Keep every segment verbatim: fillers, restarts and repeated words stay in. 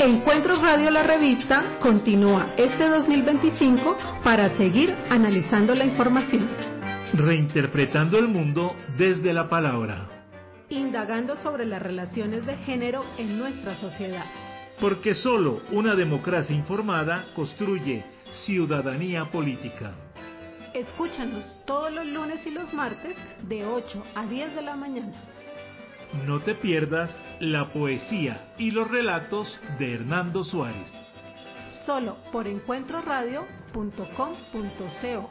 Encuentros Radio La Revista continúa este dos mil veinticinco para seguir analizando la información, reinterpretando el mundo desde la palabra, indagando sobre las relaciones de género en nuestra sociedad. Porque solo una democracia informada construye ciudadanía política. Escúchanos todos los lunes y los martes de ocho a diez de la mañana. No te pierdas la poesía y los relatos de Hernando Suárez. Solo por encuentro radio punto com punto co.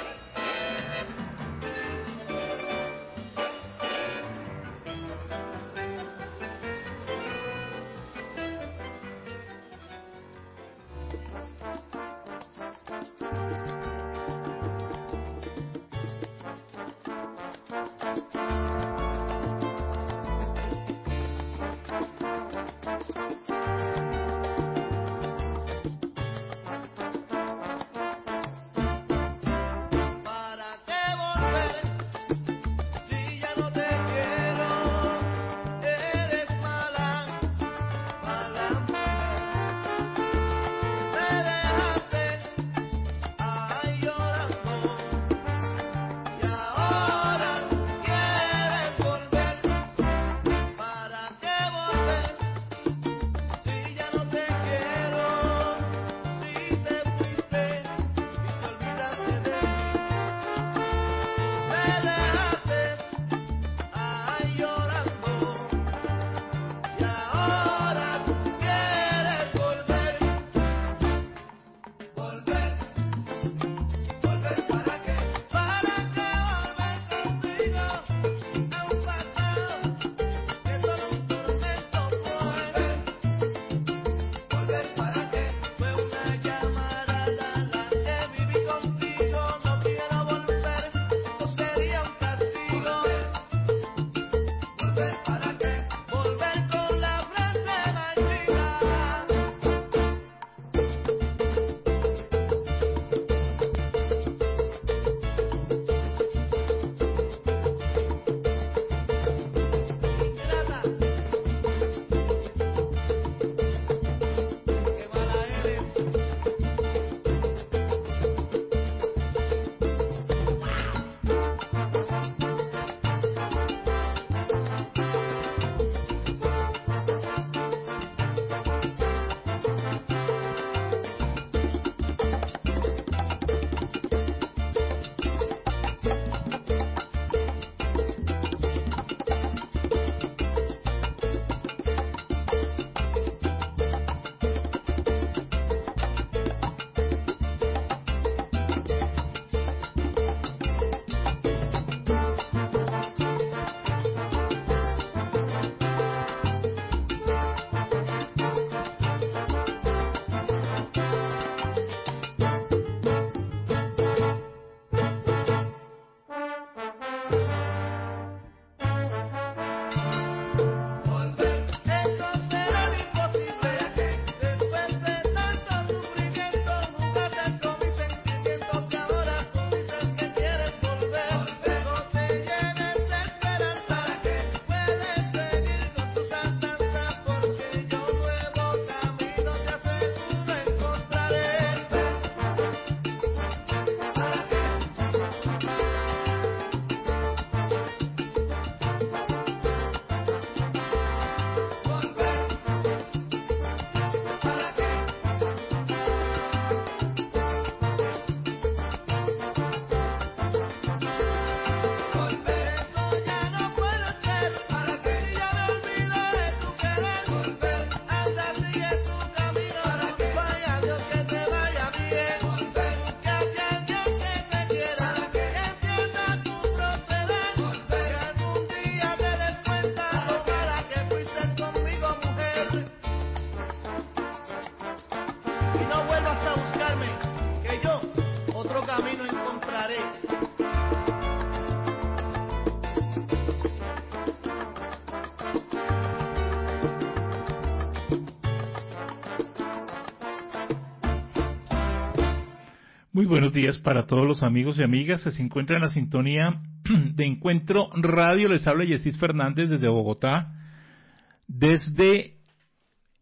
Muy buenos días para todos los amigos y amigas que se encuentran en la sintonía de Encuentro Radio. Les habla Yesid Fernández desde Bogotá, desde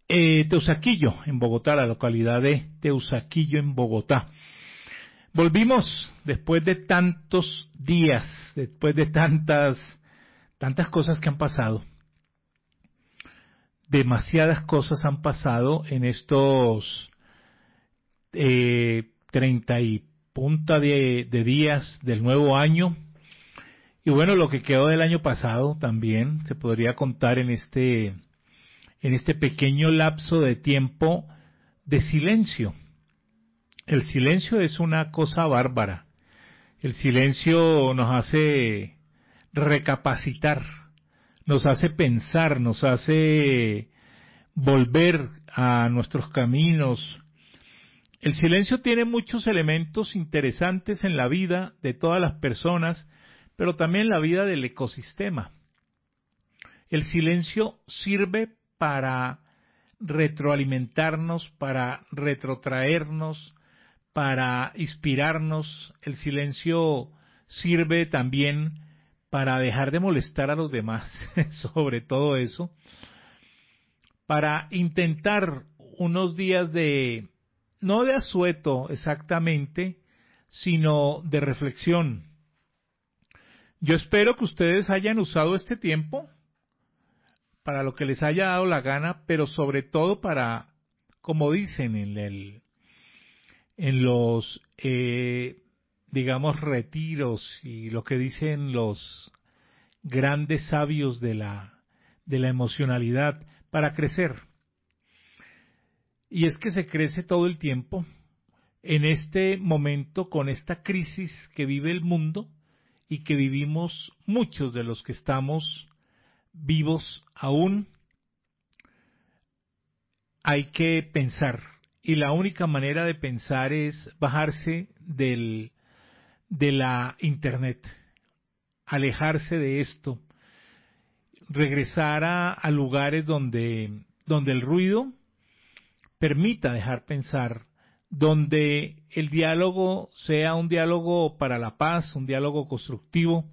eh, Teusaquillo, en Bogotá, la localidad de Teusaquillo, en Bogotá. Volvimos después de tantos días, después de tantas, tantas cosas que han pasado. Demasiadas cosas han pasado en estos eh, treinta y punta de, de días del nuevo año. Y bueno, lo que quedó del año pasado también se podría contar en este, en este pequeño lapso de tiempo de silencio. El silencio es una cosa bárbara. El silencio nos hace recapacitar, nos hace pensar, nos hace volver a nuestros caminos. El silencio tiene muchos elementos interesantes en la vida de todas las personas, pero también en la vida del ecosistema. El silencio sirve para retroalimentarnos, para retrotraernos, para inspirarnos. El silencio sirve también para dejar de molestar a los demás, sobre todo eso, para intentar unos días de, no de asueto exactamente, sino de reflexión. Yo espero que ustedes hayan usado este tiempo para lo que les haya dado la gana, pero sobre todo para, como dicen en el, en los, eh, digamos, retiros y lo que dicen los grandes sabios de la, de la emocionalidad, para crecer. Y es que se crece todo el tiempo. En este momento, con esta crisis que vive el mundo y que vivimos muchos de los que estamos vivos aún, hay que pensar. Y la única manera de pensar es bajarse del, de la internet, alejarse de esto, regresar a, a lugares donde, donde el ruido permita dejar pensar, donde el diálogo sea un diálogo para la paz, un diálogo constructivo.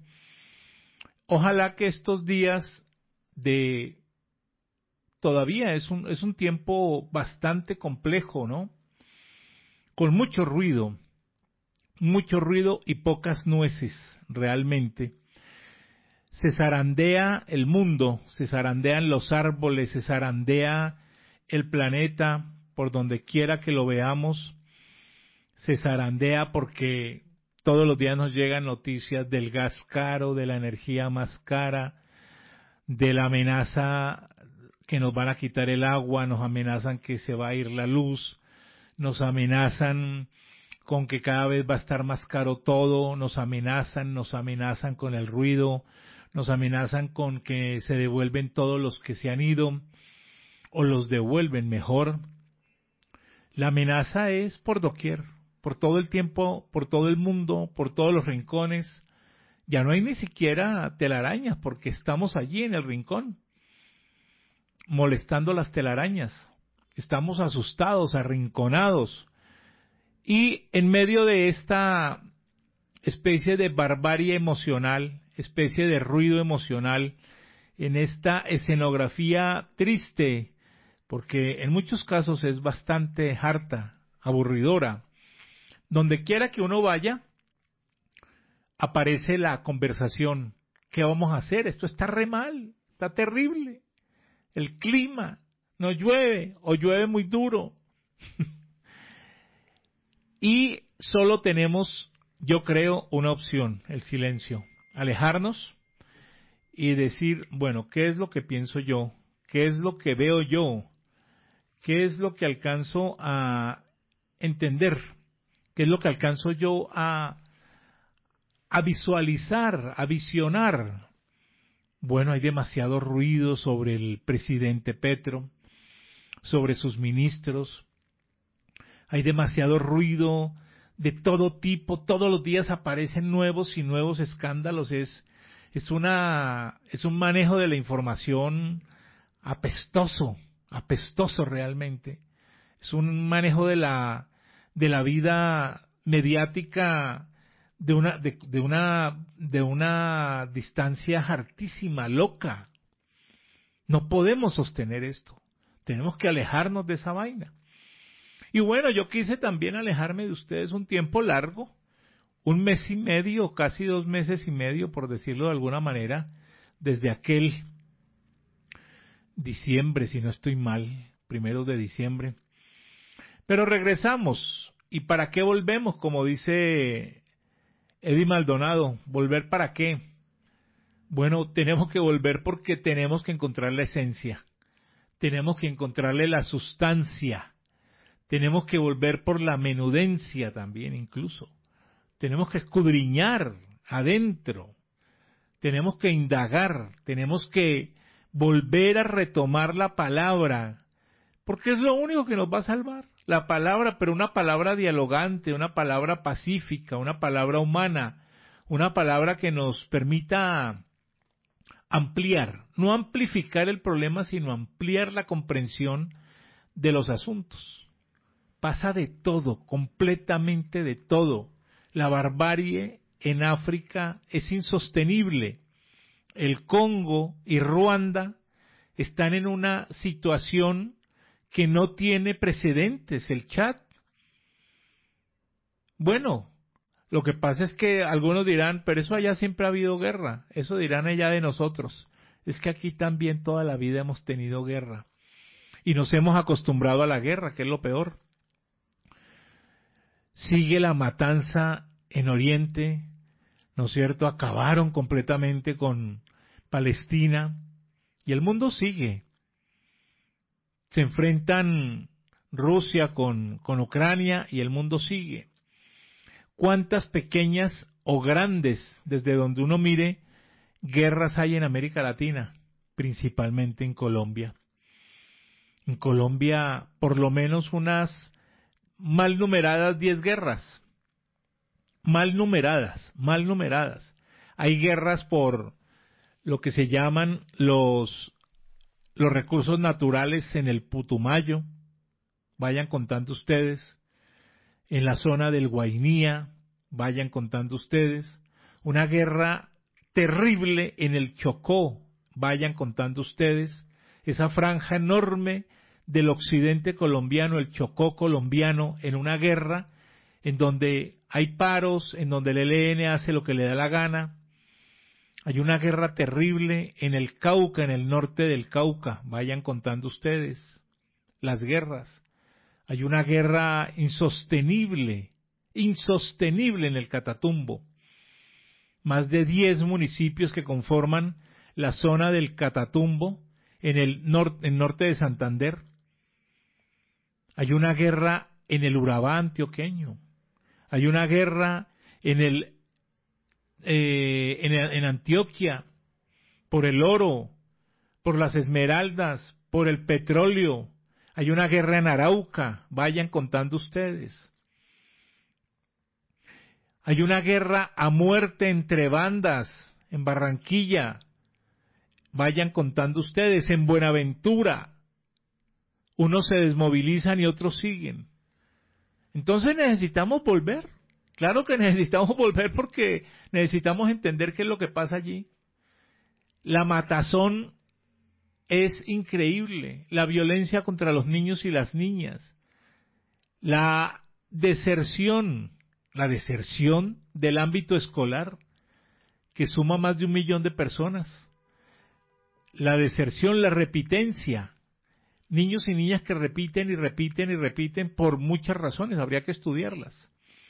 Ojalá que estos días de todavía es un, es un tiempo bastante complejo, ¿no? Con mucho ruido, mucho ruido y pocas nueces, realmente. Se zarandea el mundo, se zarandean los árboles, se zarandea el planeta, por donde quiera que lo veamos, se zarandea porque todos los días nos llegan noticias del gas caro, de la energía más cara, de la amenaza que nos van a quitar el agua, nos amenazan que se va a ir la luz, nos amenazan con que cada vez va a estar más caro todo, nos amenazan, nos amenazan con el ruido, nos amenazan con que se devuelven todos los que se han ido, o los devuelven mejor. La amenaza es por doquier, por todo el tiempo, por todo el mundo, por todos los rincones. Ya no hay ni siquiera telarañas porque estamos allí en el rincón, molestando las telarañas. Estamos asustados, arrinconados. Y en medio de esta especie de barbarie emocional, especie de ruido emocional, en esta escenografía triste, porque en muchos casos es bastante harta, aburridora, donde quiera que uno vaya, aparece la conversación. ¿Qué vamos a hacer? Esto está re mal, está terrible. El clima, no llueve o llueve muy duro. Y solo tenemos, yo creo, una opción, el silencio. Alejarnos y decir, bueno, ¿qué es lo que pienso yo? ¿Qué es lo que veo yo? ¿Qué es lo que alcanzo a entender? ¿Qué es lo que alcanzo yo a, a visualizar, a visionar? Bueno, hay demasiado ruido sobre el presidente Petro, sobre sus ministros. Hay demasiado ruido de todo tipo. Todos los días aparecen nuevos y nuevos escándalos. Es, es una, es un manejo de la información apestoso, apestoso realmente. Es un manejo de la, de la vida mediática de una, de, de una, de una distancia hartísima, loca. No podemos sostener esto. Tenemos que alejarnos de esa vaina. Y bueno, yo quise también alejarme de ustedes un tiempo largo, un mes y medio, casi dos meses y medio, por decirlo de alguna manera, desde aquel diciembre, si no estoy mal, primero de diciembre. Pero regresamos. ¿Y para qué volvemos? Como dice Eddie Maldonado, ¿volver para qué? Bueno, tenemos que volver porque tenemos que encontrar la esencia. Tenemos que encontrarle la sustancia. Tenemos que volver por la menudencia también incluso. Tenemos que escudriñar adentro. Tenemos que indagar. Tenemos que volver a retomar la palabra. Porque es lo único que nos va a salvar. La palabra, pero una palabra dialogante, una palabra pacífica, una palabra humana, una palabra que nos permita ampliar, no amplificar el problema, sino ampliar la comprensión de los asuntos. Pasa de todo, completamente de todo. La barbarie en África es insostenible. El Congo y Ruanda están en una situación que no tiene precedentes. El Chad. Bueno, lo que pasa es que algunos dirán, pero eso allá siempre ha habido guerra. Eso dirán allá de nosotros. Es que aquí también toda la vida hemos tenido guerra. Y nos hemos acostumbrado a la guerra, que es lo peor. Sigue la matanza en Oriente, ¿no es cierto? Acabaron completamente con Palestina y el mundo sigue. Se enfrentan Rusia con, con Ucrania y el mundo sigue. ¿Cuántas pequeñas o grandes, desde donde uno mire, guerras hay en América Latina? Principalmente en Colombia. En Colombia, por lo menos unas mal numeradas diez guerras. Mal numeradas, mal numeradas. Hay guerras por lo que se llaman los, los recursos naturales en el Putumayo. Vayan contando ustedes. En la zona del Guainía, vayan contando ustedes. Una guerra terrible en el Chocó, vayan contando ustedes. Esa franja enorme del occidente colombiano, el Chocó colombiano, en una guerra en donde hay paros, en donde el E L N hace lo que le da la gana. Hay una guerra terrible en el Cauca, en el norte del Cauca, vayan contando ustedes las guerras. Hay una guerra insostenible, insostenible en el Catatumbo. Más de diez municipios que conforman la zona del Catatumbo, en el norte, en norte de Santander. Hay una guerra en el Urabá antioqueño. Hay una guerra en el eh, en, en Antioquia por el oro, por las esmeraldas, por el petróleo. Hay una guerra en Arauca, vayan contando ustedes. Hay una guerra a muerte entre bandas en Barranquilla, vayan contando ustedes. En Buenaventura, unos se desmovilizan y otros siguen. Entonces necesitamos volver. Claro que necesitamos volver porque necesitamos entender qué es lo que pasa allí. La matazón es increíble, la violencia contra los niños y las niñas, la deserción, la deserción del ámbito escolar, que suma más de un millón de personas, la deserción, la repitencia, niños y niñas que repiten y repiten y repiten por muchas razones, habría que estudiarlas.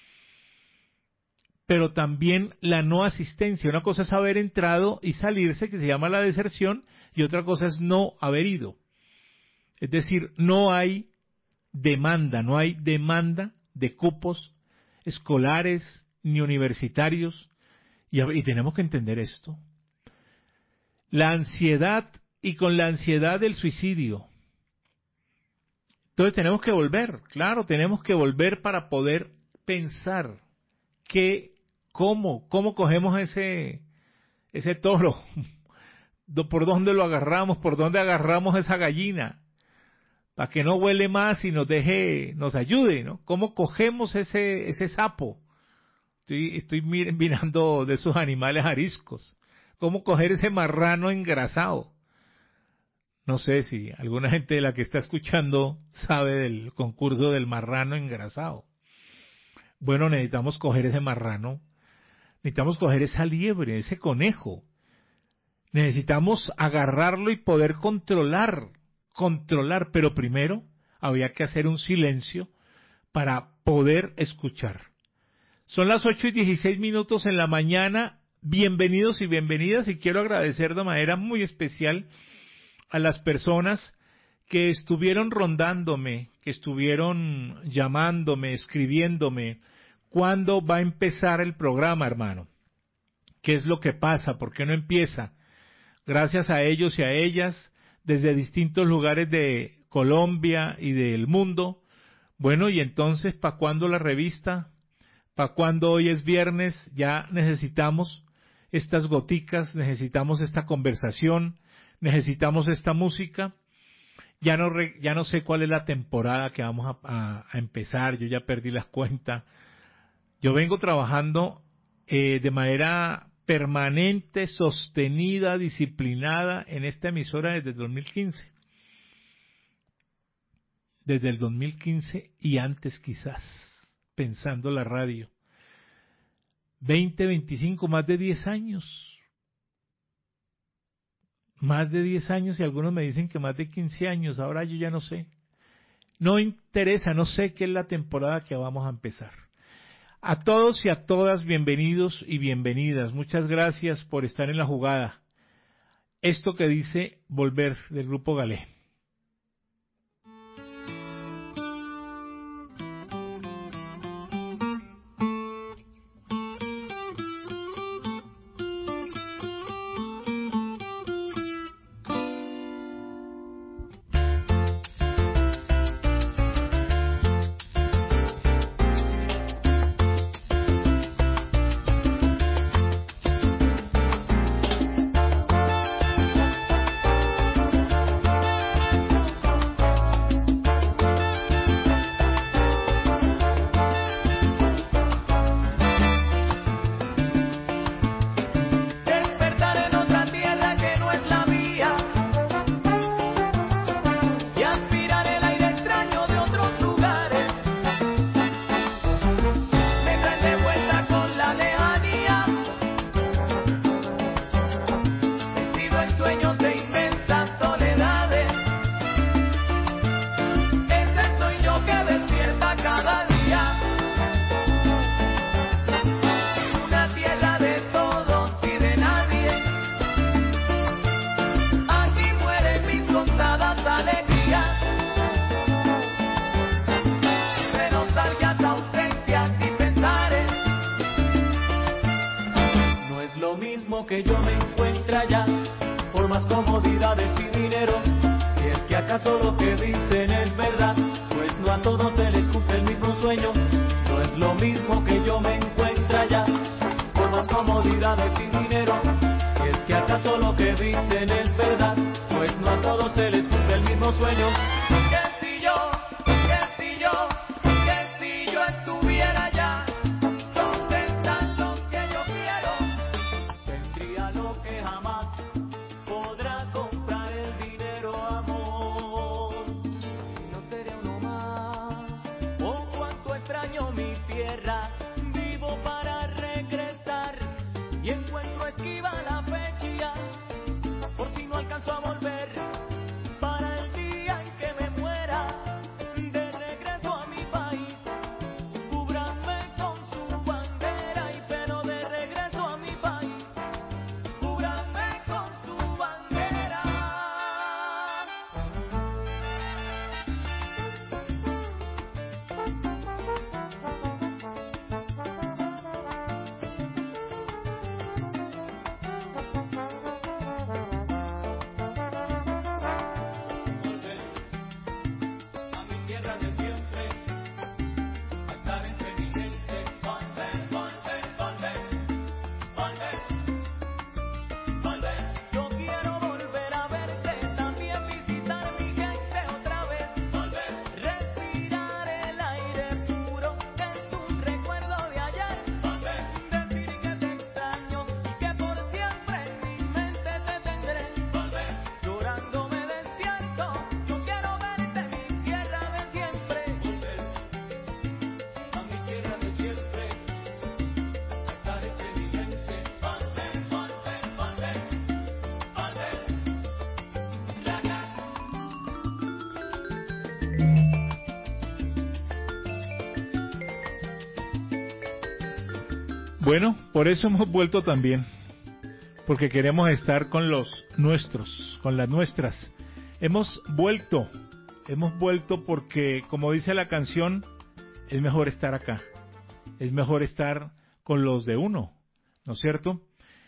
Pero también la no asistencia. Una cosa es haber entrado y salirse, que se llama la deserción, y otra cosa es no haber ido. Es decir, no hay demanda, no hay demanda de cupos escolares ni universitarios, y, y tenemos que entender esto. La ansiedad, y con la ansiedad del suicidio. Entonces tenemos que volver, claro, tenemos que volver para poder pensar que ¿Cómo? ¿Cómo cogemos ese, ese toro? ¿Por dónde lo agarramos? ¿Por dónde agarramos esa gallina? Para que no huele más y nos deje, nos ayude, ¿no? ¿Cómo cogemos ese, ese sapo? Estoy, estoy mirando de esos animales ariscos. ¿Cómo coger ese marrano engrasado? No sé si alguna gente de la que está escuchando sabe del concurso del marrano engrasado. Bueno, necesitamos coger ese marrano, necesitamos coger esa liebre, ese conejo. Necesitamos agarrarlo y poder controlar, controlar, pero primero había que hacer un silencio para poder escuchar. Son las ocho y dieciséis minutos en la mañana. Bienvenidos y bienvenidas, y quiero agradecer de manera muy especial a las personas que estuvieron rondándome, que estuvieron llamándome, escribiéndome. ¿Cuándo va a empezar el programa, hermano? ¿Qué es lo que pasa? ¿Por qué no empieza? Gracias a ellos y a ellas, desde distintos lugares de Colombia y del mundo. Bueno, y entonces, ¿para cuándo la revista? ¿Para cuándo hoy es viernes? Ya necesitamos estas goticas, necesitamos esta conversación, necesitamos esta música. Ya no, re, ya no sé cuál es la temporada que vamos a, a, a empezar, yo ya perdí la cuenta. Yo vengo trabajando eh, de manera permanente, sostenida, disciplinada en esta emisora desde el dos mil quince. Desde el dos mil quince y antes quizás, pensando la radio. veinte, veinticinco, más de diez años. Más de diez años y algunos me dicen que más de quince años, ahora yo ya no sé. No interesa, no sé qué es la temporada que vamos a empezar. A todos y a todas, bienvenidos y bienvenidas. Muchas gracias por estar en la jugada. Esto que dice Volver, del Grupo Galé. Que yo me encuentre allá, por más comodidades y dinero. Si es que acaso lo que dicen es verdad, pues no a todos se les cumple el mismo sueño. No es lo mismo que yo me encuentre allá, por más comodidades y dinero. Si es que acaso lo que dicen es verdad, pues no a todos se les cumple el mismo sueño. Que si yo, que si yo, que si yo estuviera allá, donde están los que yo quiero, tendría lo que jamás podrá comprar el dinero, amor. Si no sería uno más, oh cuánto extraño mi tierra, vivo para regresar y encuentro esquiva la fecha, por si no alcanzo a volver para el día en que me muera. Bueno, por eso hemos vuelto también, porque queremos estar con los nuestros, con las nuestras. Hemos vuelto, hemos vuelto porque, como dice la canción, es mejor estar acá, es mejor estar con los de uno, ¿no es cierto?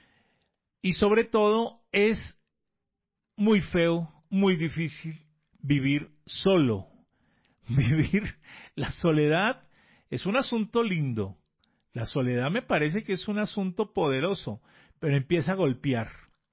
Y sobre todo es muy feo, muy difícil vivir solo. Vivir la soledad es un asunto lindo. La soledad me parece que es un asunto poderoso, pero empieza a golpear.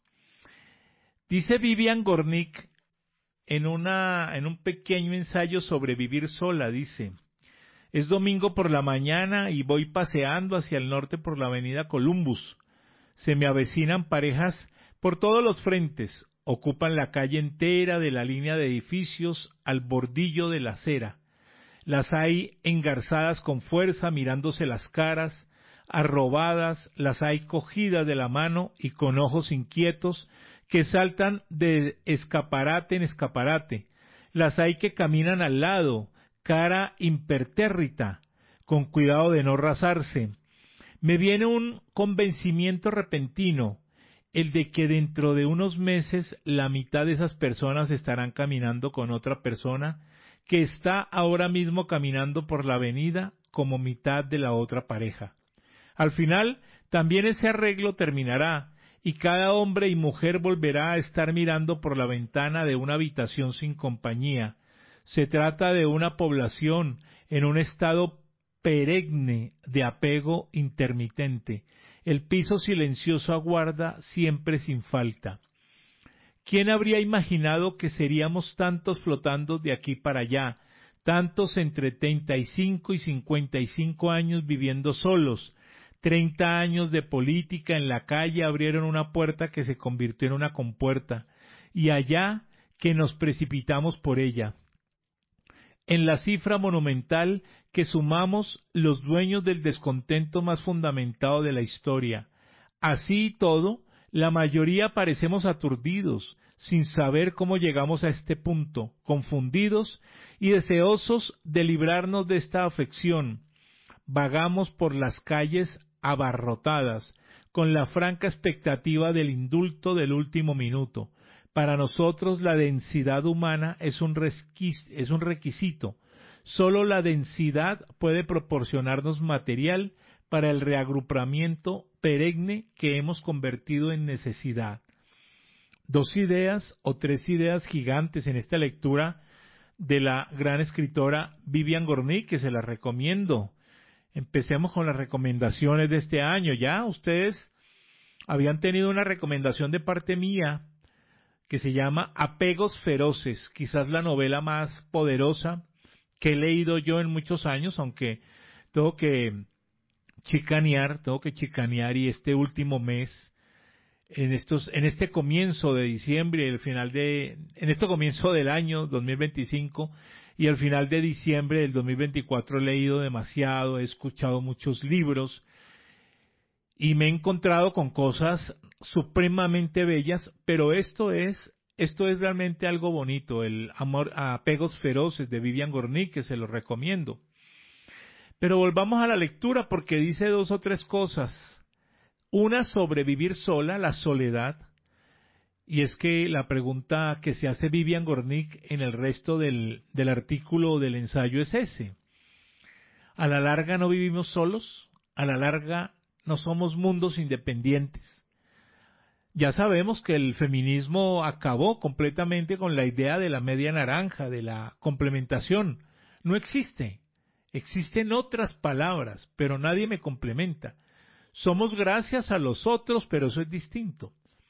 Dice Vivian Gornick en, una, en un pequeño ensayo sobre vivir sola, dice: es domingo por la mañana y voy paseando hacia el norte por la avenida Columbus. Se me avecinan parejas por todos los frentes, ocupan la calle entera de la línea de edificios al bordillo de la acera. Las hay engarzadas con fuerza, mirándose las caras, arrobadas, las hay cogidas de la mano y con ojos inquietos que saltan de escaparate en escaparate. Las hay que caminan al lado, cara impertérrita, con cuidado de no rasarse. Me viene un convencimiento repentino, el de que dentro de unos meses la mitad de esas personas estarán caminando con otra persona que está ahora mismo caminando por la avenida como mitad de la otra pareja. Al final, también ese arreglo terminará, y cada hombre y mujer volverá a estar mirando por la ventana de una habitación sin compañía. Se trata de una población en un estado perenne de apego intermitente. El piso silencioso aguarda siempre sin falta. ¿Quién habría imaginado que seríamos tantos flotando de aquí para allá, tantos entre treinta y cinco y cincuenta y cinco años viviendo solos? Treinta años de política en la calle abrieron una puerta que se convirtió en una compuerta, y allá que nos precipitamos por ella. En la cifra monumental que sumamos los dueños del descontento más fundamentado de la historia. Así y todo, la mayoría parecemos aturdidos, sin saber cómo llegamos a este punto, confundidos y deseosos de librarnos de esta afección. Vagamos por las calles abarrotadas, con la franca expectativa del indulto del último minuto. Para nosotros la densidad humana es un, resquis, es un requisito. Solo la densidad puede proporcionarnos material para el reagrupamiento perenne que hemos convertido en necesidad. Dos ideas o tres ideas gigantes en esta lectura de la gran escritora Vivian Gornick, que se las recomiendo. Empecemos con las recomendaciones de este año. Ya ustedes habían tenido una recomendación de parte mía que se llama Apegos Feroces, quizás la novela más poderosa que he leído yo en muchos años, aunque tengo que chicanear, tengo que chicanear y este último mes, en estos, en este comienzo de diciembre y el final de, en este comienzo del año dos mil veinticinco y al final de diciembre del dos mil veinticuatro he leído demasiado, he escuchado muchos libros y me he encontrado con cosas supremamente bellas, pero esto es, esto es realmente algo bonito, el amor a Apegos Feroces de Vivian Gornick, que se lo recomiendo. Pero volvamos a la lectura porque dice dos o tres cosas. Una sobre vivir sola, la soledad, y es que la pregunta que se hace Vivian Gornick en el resto del, del artículo o del ensayo es ese. ¿A la larga no vivimos solos? ¿A la larga no somos mundos independientes? Ya sabemos que el feminismo acabó completamente con la idea de la media naranja, de la complementación. No existe. Existen otras palabras, pero nadie me complementa. Somos gracias a los otros, pero eso es distinto.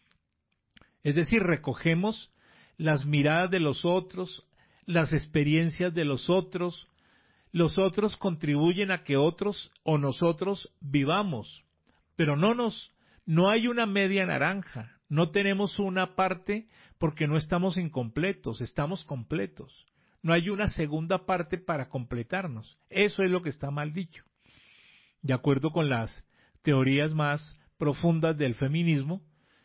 Es decir, recogemos las miradas de los otros, las experiencias de los otros. Los otros contribuyen a que otros o nosotros vivamos, pero no nos, no hay una media naranja. No tenemos una parte porque no estamos incompletos, estamos completos. No hay una segunda parte para completarnos. Eso es lo que está mal dicho. De acuerdo con las teorías más profundas del feminismo,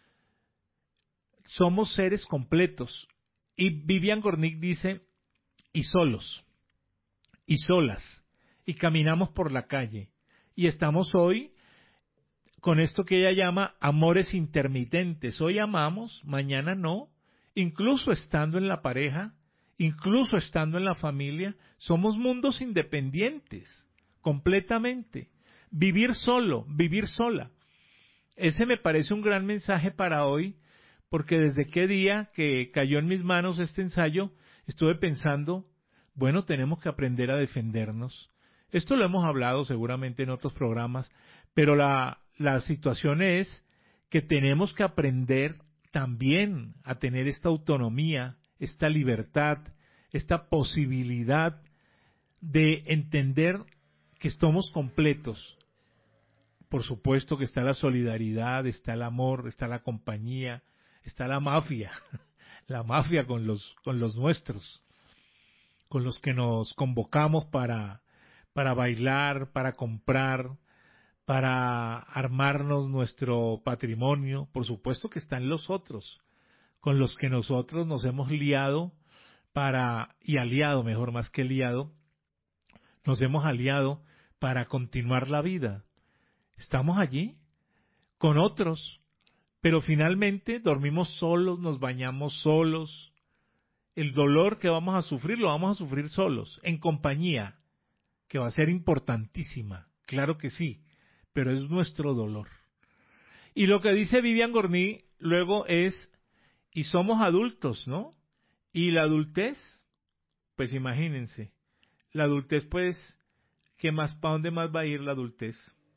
somos seres completos. Y Vivian Gornick dice, y solos, y solas, y caminamos por la calle, y estamos hoy con esto que ella llama amores intermitentes. Hoy amamos, mañana no, incluso estando en la pareja, incluso estando en la familia, somos mundos independientes, completamente. Vivir solo, vivir sola. Ese me parece un gran mensaje para hoy, porque desde qué día que cayó en mis manos este ensayo, estuve pensando, bueno, tenemos que aprender a defendernos. Esto lo hemos hablado seguramente en otros programas, pero la, la situación es que tenemos que aprender también a tener esta autonomía, esta libertad, esta posibilidad de entender que somos completos. Por supuesto que está la solidaridad, está el amor, está la compañía, está la mafia, la mafia con los, con los nuestros, con los que nos convocamos para, para bailar, para comprar, para armarnos nuestro patrimonio. Por supuesto que están los otros, con los que nosotros nos hemos liado para, y aliado, mejor más que liado, nos hemos aliado para continuar la vida. Estamos allí con otros, pero finalmente dormimos solos, nos bañamos solos. El dolor que vamos a sufrir lo vamos a sufrir solos, en compañía, que va a ser importantísima, claro que sí, pero es nuestro dolor. Y lo que dice Vivian Gornick luego es, y somos adultos, ¿no? Y la adultez, pues imagínense, la adultez pues, ¿qué más, para dónde más va a ir la adultez?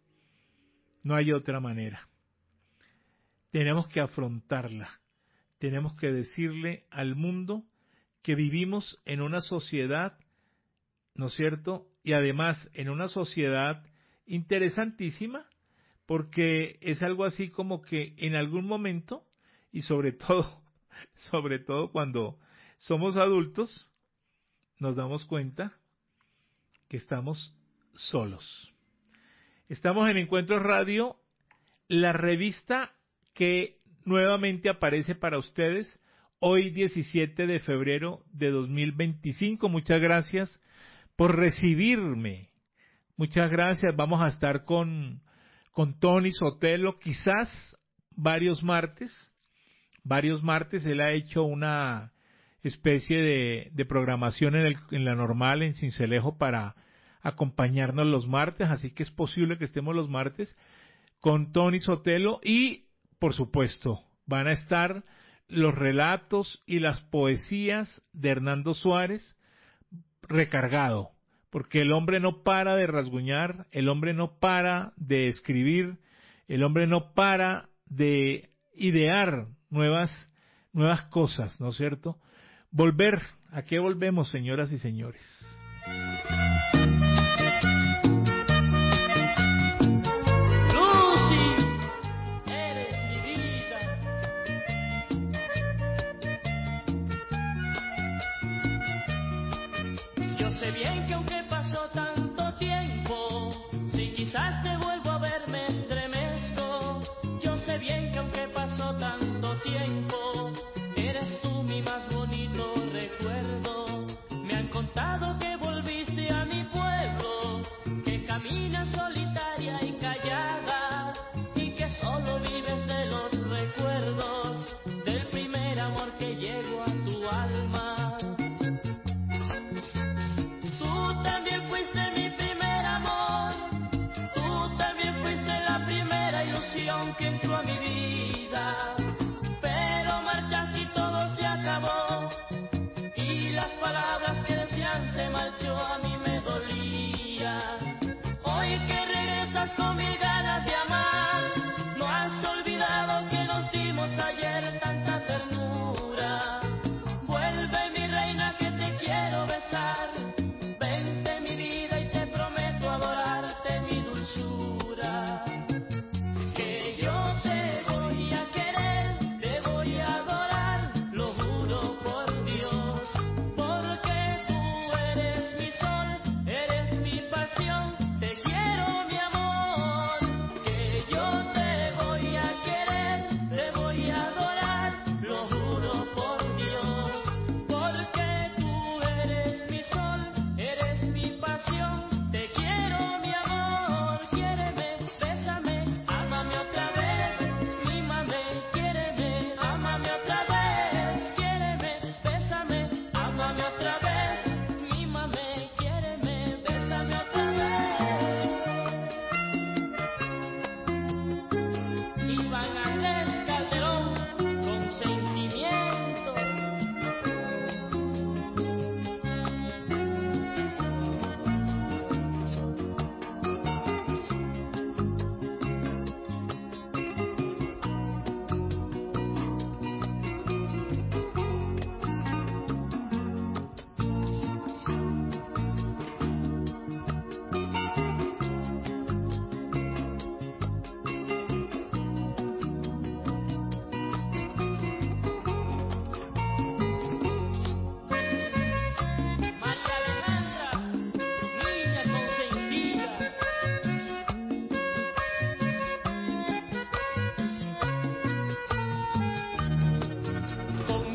No hay otra manera. Tenemos que afrontarla. Tenemos que decirle al mundo que vivimos en una sociedad, ¿no es cierto? Y además en una sociedad interesantísima, porque es algo así como que en algún momento, y sobre todo, sobre todo cuando somos adultos, nos damos cuenta que estamos solos. Estamos en Encuentros Radio, la revista que nuevamente aparece para ustedes hoy diecisiete de febrero de dos mil veinticinco. Muchas gracias por recibirme. Muchas gracias. Vamos a estar con, con Tony Sotelo quizás varios martes. Varios martes él ha hecho una especie de, de programación en, el, en la normal, en Sincelejo, para acompañarnos los martes, así que es posible que estemos los martes con Tony Sotelo y, por supuesto, van a estar los relatos y las poesías de Hernando Suárez recargado, porque el hombre no para de rasguñar, el hombre no para de escribir, el hombre no para de idear nuevas, nuevas cosas, ¿no es cierto? Volver, ¿a qué volvemos, señoras y señores? Bien que aunque pasó tanto tiempo, si quizás te vuelvo a ver me estremezco. Yo sé bien que aunque pasó tanto tiempo, eres tú mi más bonito recuerdo. Me han contado que volviste a mi pueblo, que caminas solitaria y callada, y que solo vives de los recuerdos del primer amor que llegó a tu alma. También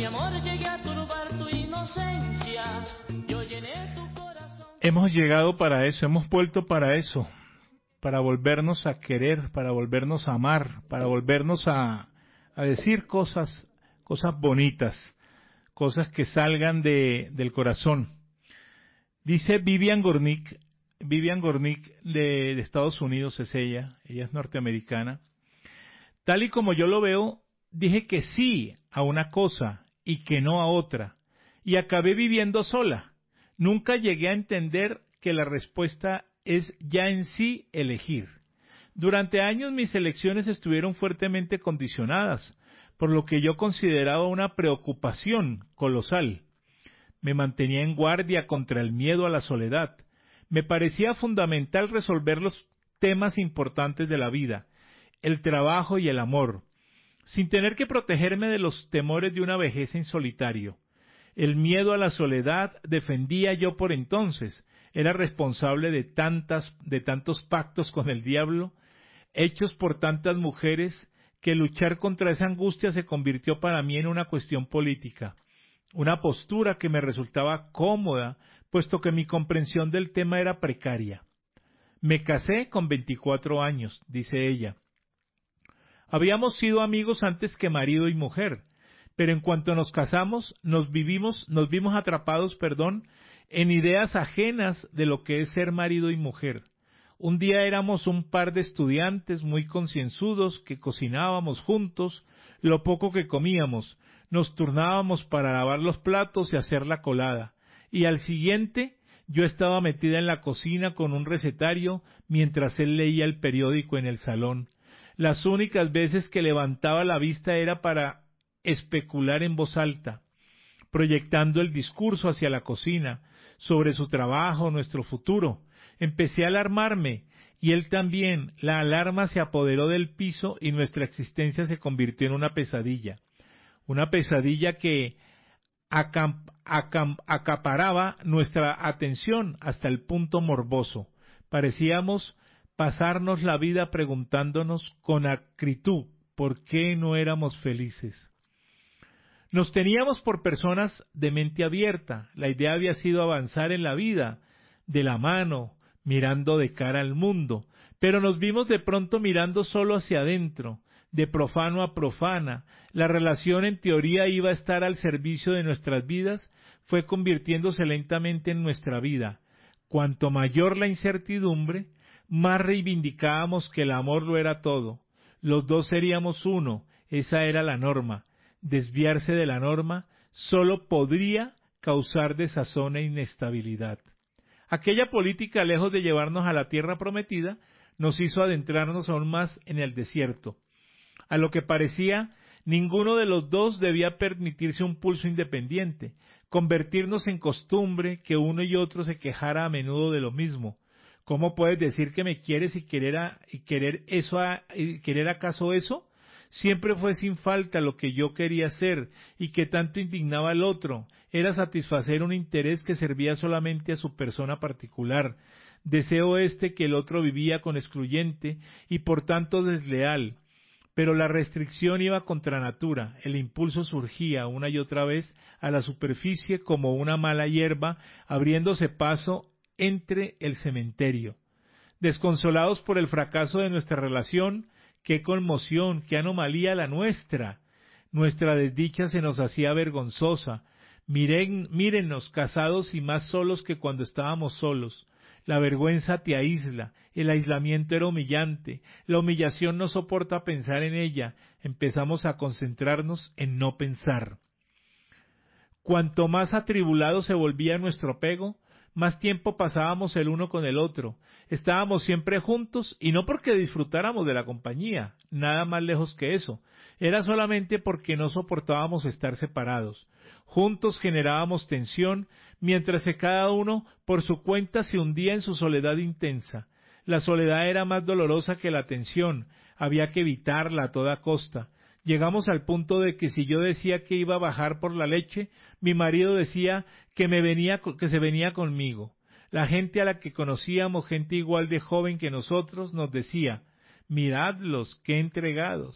amor llegue a turbar tu inocencia, yo llené tu corazón. Hemos llegado para eso, hemos vuelto para eso, para volvernos a querer, para volvernos a amar, para volvernos a, a decir cosas, cosas bonitas, cosas que salgan de, del corazón. Dice Vivian Gornick, Vivian Gornick de, de Estados Unidos es ella, ella es norteamericana. Tal y como yo lo veo, dije que sí a una cosa y que no a otra, y acabé viviendo sola. Nunca llegué a entender que la respuesta es ya en sí elegir. Durante años mis elecciones estuvieron fuertemente condicionadas, por lo que yo consideraba una preocupación colosal. Me mantenía en guardia contra el miedo a la soledad. Me parecía fundamental resolver los temas importantes de la vida, el trabajo y el amor, sin tener que protegerme de los temores de una vejez en solitario. El miedo a la soledad defendía yo por entonces, era responsable de tantas, de tantos pactos con el diablo, hechos por tantas mujeres, que luchar contra esa angustia se convirtió para mí en una cuestión política. Una postura que me resultaba cómoda, puesto que mi comprensión del tema era precaria. Me casé con veinticuatro años, dice ella. Habíamos sido amigos antes que marido y mujer, pero en cuanto nos casamos, nos vivimos, nos vimos atrapados, perdón, en ideas ajenas de lo que es ser marido y mujer. Un día éramos un par de estudiantes muy concienzudos que cocinábamos juntos lo poco que comíamos, nos turnábamos para lavar los platos y hacer la colada, y al siguiente yo estaba metida en la cocina con un recetario mientras él leía el periódico en el salón. Las únicas veces que levantaba la vista era para especular en voz alta, proyectando el discurso hacia la cocina, sobre su trabajo, nuestro futuro. Empecé a alarmarme, y él también. La alarma se apoderó del piso y nuestra existencia se convirtió en una pesadilla. Una pesadilla que acamp, acamp, acaparaba nuestra atención hasta el punto morboso. Parecíamos pasarnos la vida preguntándonos con acritud por qué no éramos felices. Nos teníamos por personas de mente abierta. La idea había sido avanzar en la vida, de la mano, mirando de cara al mundo, pero nos vimos de pronto mirando solo hacia adentro, de profano a profana. La relación en teoría iba a estar al servicio de nuestras vidas, fue convirtiéndose lentamente en nuestra vida. Cuanto mayor la incertidumbre, más reivindicábamos que el amor lo era todo. Los dos seríamos uno, esa era la norma. Desviarse de la norma solo podría causar desazón e inestabilidad. Aquella política, lejos de llevarnos a la tierra prometida, nos hizo adentrarnos aún más en el desierto. A lo que parecía, ninguno de los dos debía permitirse un pulso independiente, convertirnos en costumbre que uno y otro se quejara a menudo de lo mismo. ¿Cómo puedes decir que me quieres y querer, a, y querer eso a, y querer acaso eso? Siempre fue sin falta lo que yo quería hacer y que tanto indignaba al otro. Era satisfacer un interés que servía solamente a su persona particular. Deseo este que el otro vivía con excluyente y por tanto desleal. Pero la restricción iba contra natura, el impulso surgía una y otra vez a la superficie como una mala hierba, abriéndose paso entre el cementerio. Desconsolados por el fracaso de nuestra relación, qué conmoción, qué anomalía la nuestra. Nuestra desdicha se nos hacía vergonzosa. Miren, mírennos casados y más solos que cuando estábamos solos. La vergüenza te aísla, el aislamiento era humillante, la humillación no soporta pensar en ella, empezamos a concentrarnos en no pensar. Cuanto más atribulado se volvía nuestro apego, más tiempo pasábamos el uno con el otro, estábamos siempre juntos y no porque disfrutáramos de la compañía, nada más lejos que eso, era solamente porque no soportábamos estar separados. Juntos generábamos tensión, mientras que cada uno por su cuenta se hundía en su soledad intensa. La soledad era más dolorosa que la tensión, había que evitarla a toda costa. Llegamos al punto de que si yo decía que iba a bajar por la leche, mi marido decía que me venía, que se venía conmigo. La gente a la que conocíamos, gente igual de joven que nosotros, nos decía, miradlos, qué entregados.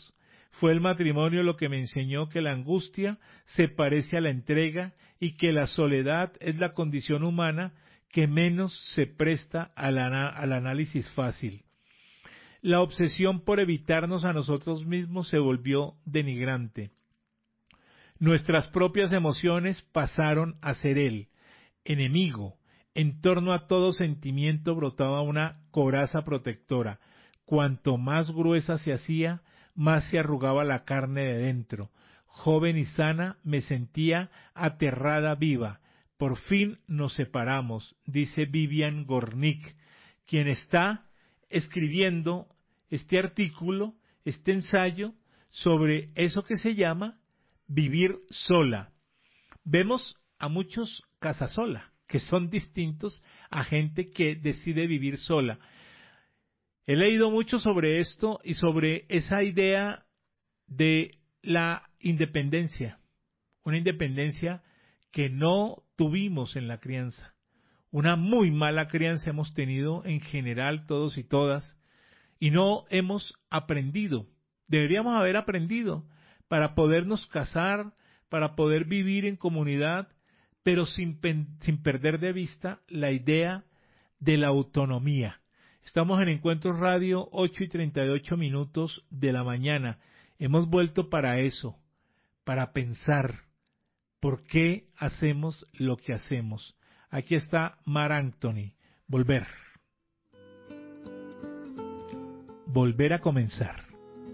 Fue el matrimonio lo que me enseñó que la angustia se parece a la entrega y que la soledad es la condición humana que menos se presta al, al análisis fácil. La obsesión por evitarnos a nosotros mismos se volvió denigrante. Nuestras propias emociones pasaron a ser el enemigo. En torno a todo sentimiento brotaba una coraza protectora. Cuanto más gruesa se hacía, más se arrugaba la carne de dentro. Joven y sana, me sentía aterrada viva. Por fin nos separamos, dice Vivian Gornick, quien está escribiendo este artículo, este ensayo, sobre eso que se llama vivir sola. Vemos a muchos casasola, que son distintos a gente que decide vivir sola. He leído mucho sobre esto y sobre esa idea de la independencia, una independencia que no tuvimos en la crianza. Una muy mala crianza hemos tenido en general todos y todas y no hemos aprendido. Deberíamos haber aprendido para podernos casar, para poder vivir en comunidad, pero sin, sin perder de vista la idea de la autonomía. Estamos en Encuentros Radio, ocho y treinta y ocho minutos de la mañana. Hemos vuelto para eso, para pensar por qué hacemos lo que hacemos. Aquí está Mar Anthony. Volver. Volver a comenzar.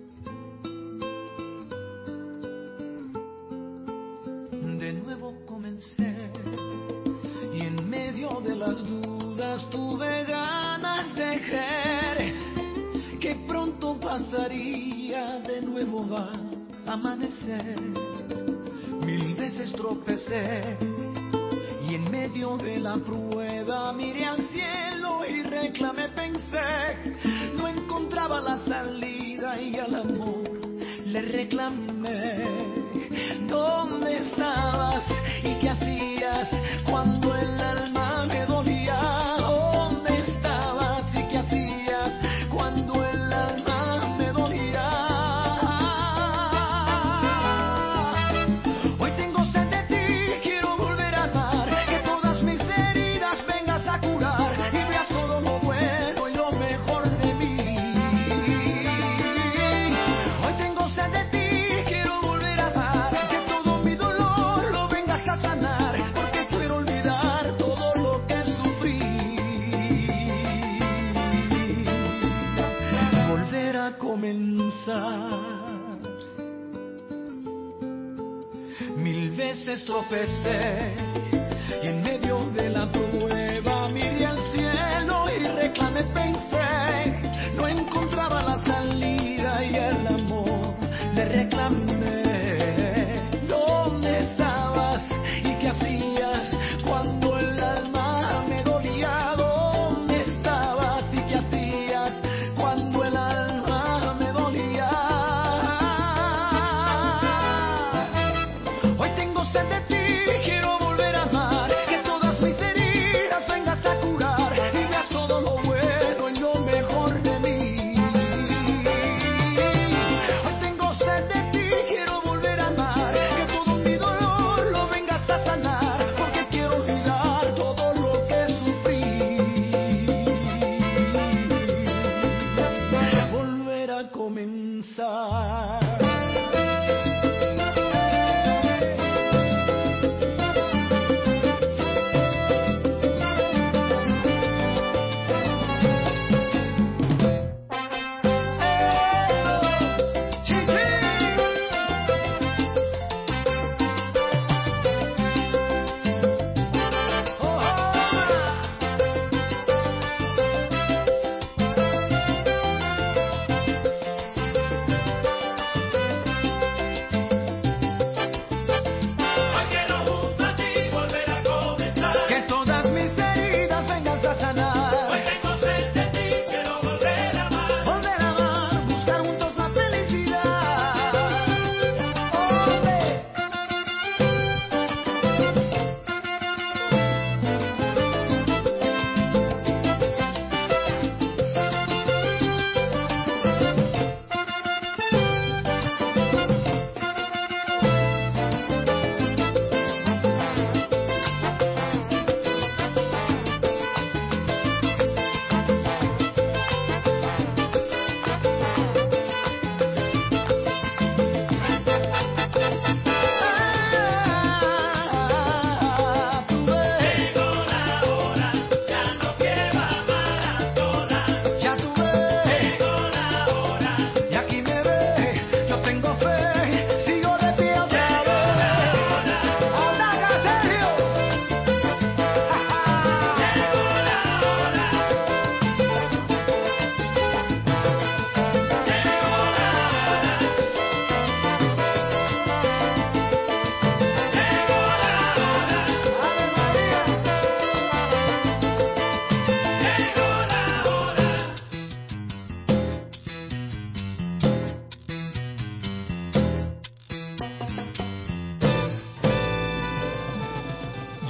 De nuevo comencé y en medio de las dudas tuve ganas de creer que pronto pasaría de nuevo a amanecer. Mil veces tropecé y en medio de la prueba miré al cielo y reclamé, pensé, no encontraba la salida y al amor le reclamé. ¿Dónde estabas y qué hacías cuando el alma me dolía? ¿Dónde estabas y qué hacías cuando el alma me dolía? Hoy tengo sed de ti, quiero volver a amar, que todas mis heridas vengas a curar y veas todo lo bueno y lo mejor de mí. Hoy tengo sed de ti, quiero volver a amar, que todo mi dolor lo vengas a sanar, porque quiero olvidar todo lo que sufrí. Volver a comenzar. Mil veces tropecé y en medio de la prueba miré al cielo y reclamé, pensé, no encontraba la salida y el amor le reclamé. ¿Dónde estabas y qué hacías cuando el alma me dolía? ¿Dónde estabas y qué hacías cuando el alma me dolía? Hoy tengo sed de ti, quiero volver a amar, que todas mis heridas vengas a curar y veas todo lo bueno y lo mejor de mí. Hoy tengo sed de ti, quiero volver a amar, que todo mi dolor lo vengas a sanar, porque quiero olvidar todo lo que sufrí. Volver a comenzar.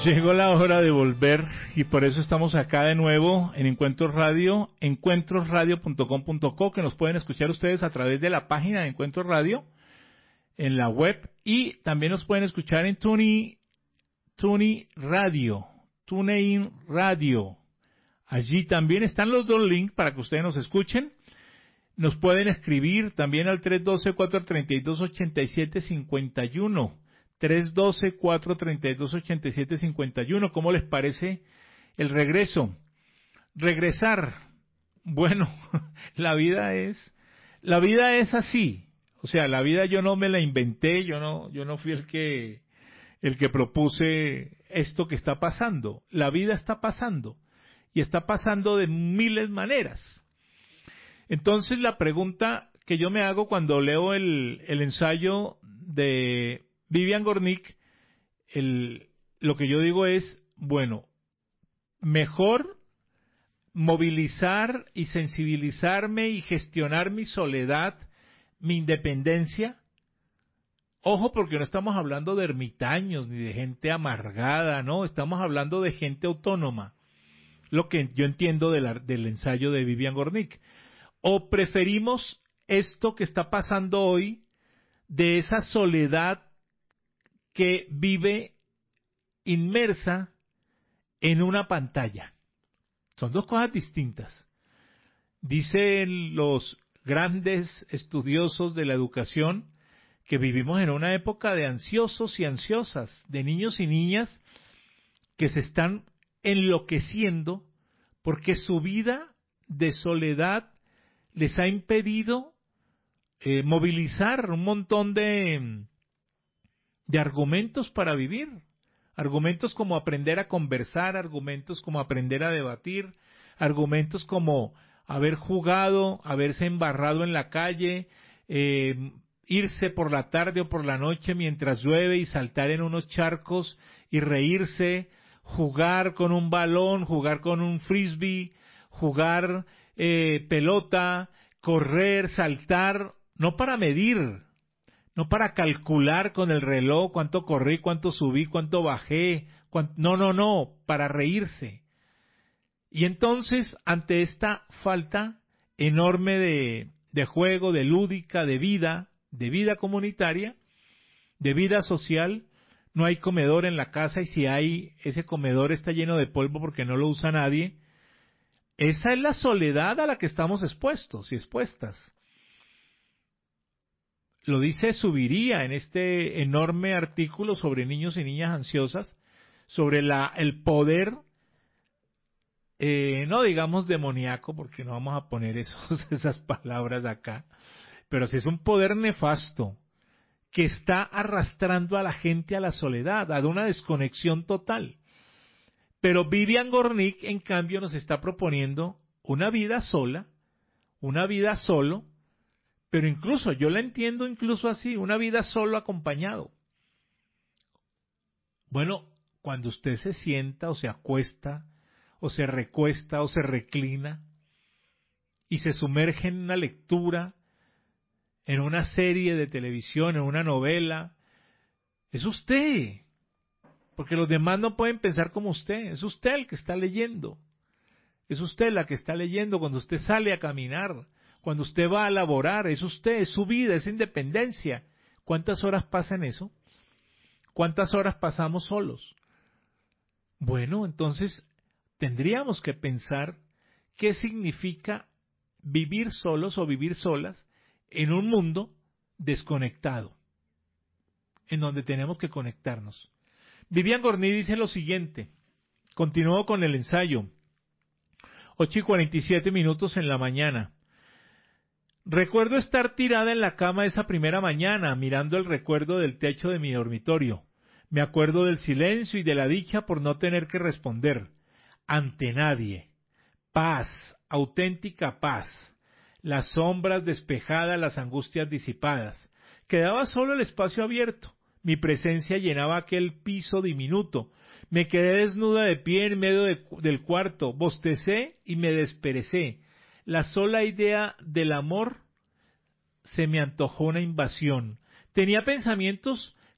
Llegó la hora de volver y por eso estamos acá de nuevo en Encuentros Radio, encuentros radio punto com punto co, que nos pueden escuchar ustedes a través de la página de Encuentros Radio en la web, y también nos pueden escuchar en Tuni, Tuni Radio, TuneIn Radio. Allí también están los dos links para que ustedes nos escuchen. Nos pueden escribir también al tres uno dos, cuatro tres dos, ocho siete cinco uno. tres uno dos, cuatro tres dos, ocho siete cinco uno. ¿Cómo les parece el regreso? Regresar. Bueno, la vida es, la vida es así. O sea, la vida yo no me la inventé, yo no, yo no fui el que, el que propuse esto que está pasando. La vida está pasando. Y está pasando de miles de maneras. Entonces la pregunta que yo me hago cuando leo el, el ensayo de Vivian Gornick, el, lo que yo digo es, bueno, mejor movilizar y sensibilizarme y gestionar mi soledad, mi independencia. Ojo, porque no estamos hablando de ermitaños ni de gente amargada, no, estamos hablando de gente autónoma. Lo que yo entiendo de la, del ensayo de Vivian Gornick. ¿O preferimos esto que está pasando hoy, de esa soledad que vive inmersa en una pantalla? Son dos cosas distintas. Dicen los grandes estudiosos de la educación que vivimos en una época de ansiosos y ansiosas, de niños y niñas que se están enloqueciendo porque su vida de soledad les ha impedido eh, movilizar un montón de, de argumentos para vivir. Argumentos como aprender a conversar, argumentos como aprender a debatir, argumentos como haber jugado, haberse embarrado en la calle, eh, irse por la tarde o por la noche mientras llueve y saltar en unos charcos y reírse, jugar con un balón, jugar con un frisbee, jugar eh, pelota, correr, saltar, no para medir, no para calcular con el reloj cuánto corrí, cuánto subí, cuánto bajé, cuánto, no, no, no, para reírse. Y entonces, ante esta falta enorme de, de juego, de lúdica, de vida, de vida comunitaria, de vida social, no hay comedor en la casa, y si hay, ese comedor está lleno de polvo porque no lo usa nadie. Esa es la soledad a la que estamos expuestos y expuestas. Lo dice Subiría en este enorme artículo sobre niños y niñas ansiosas, sobre la, el poder, eh, no digamos demoníaco, porque no vamos a poner esos, esas palabras acá, pero sí es un poder nefasto que está arrastrando a la gente a la soledad, a una desconexión total. Pero Vivian Gornick, en cambio, nos está proponiendo una vida sola, una vida solo, pero incluso, yo la entiendo incluso así, una vida solo acompañado. Bueno, cuando usted se sienta o se acuesta, o se recuesta o se reclina, y se sumerge en una lectura, en una serie de televisión, en una novela, es usted. Porque los demás no pueden pensar como usted. Es usted el que está leyendo. Es usted la que está leyendo cuando usted sale a caminar, cuando usted va a laborar. Es usted, es su vida, es independencia. ¿Cuántas horas pasa en eso? ¿Cuántas horas pasamos solos? Bueno, entonces tendríamos que pensar qué significa vivir solos o vivir solas en un mundo desconectado, en donde tenemos que conectarnos. Vivian Gornick dice lo siguiente, continuó con el ensayo, ocho y cuarenta y siete minutos en la mañana. Recuerdo estar tirada en la cama esa primera mañana, mirando el recuerdo del techo de mi dormitorio. Me acuerdo del silencio y de la dicha por no tener que responder ante nadie. Paz, auténtica paz. Las sombras despejadas, las angustias disipadas. Quedaba solo el espacio abierto. Mi presencia llenaba aquel piso diminuto. Me quedé desnuda de pie en medio de, del cuarto, bostecé y me desperecé. La sola idea del amor se me antojó una invasión. Tenía pensamientos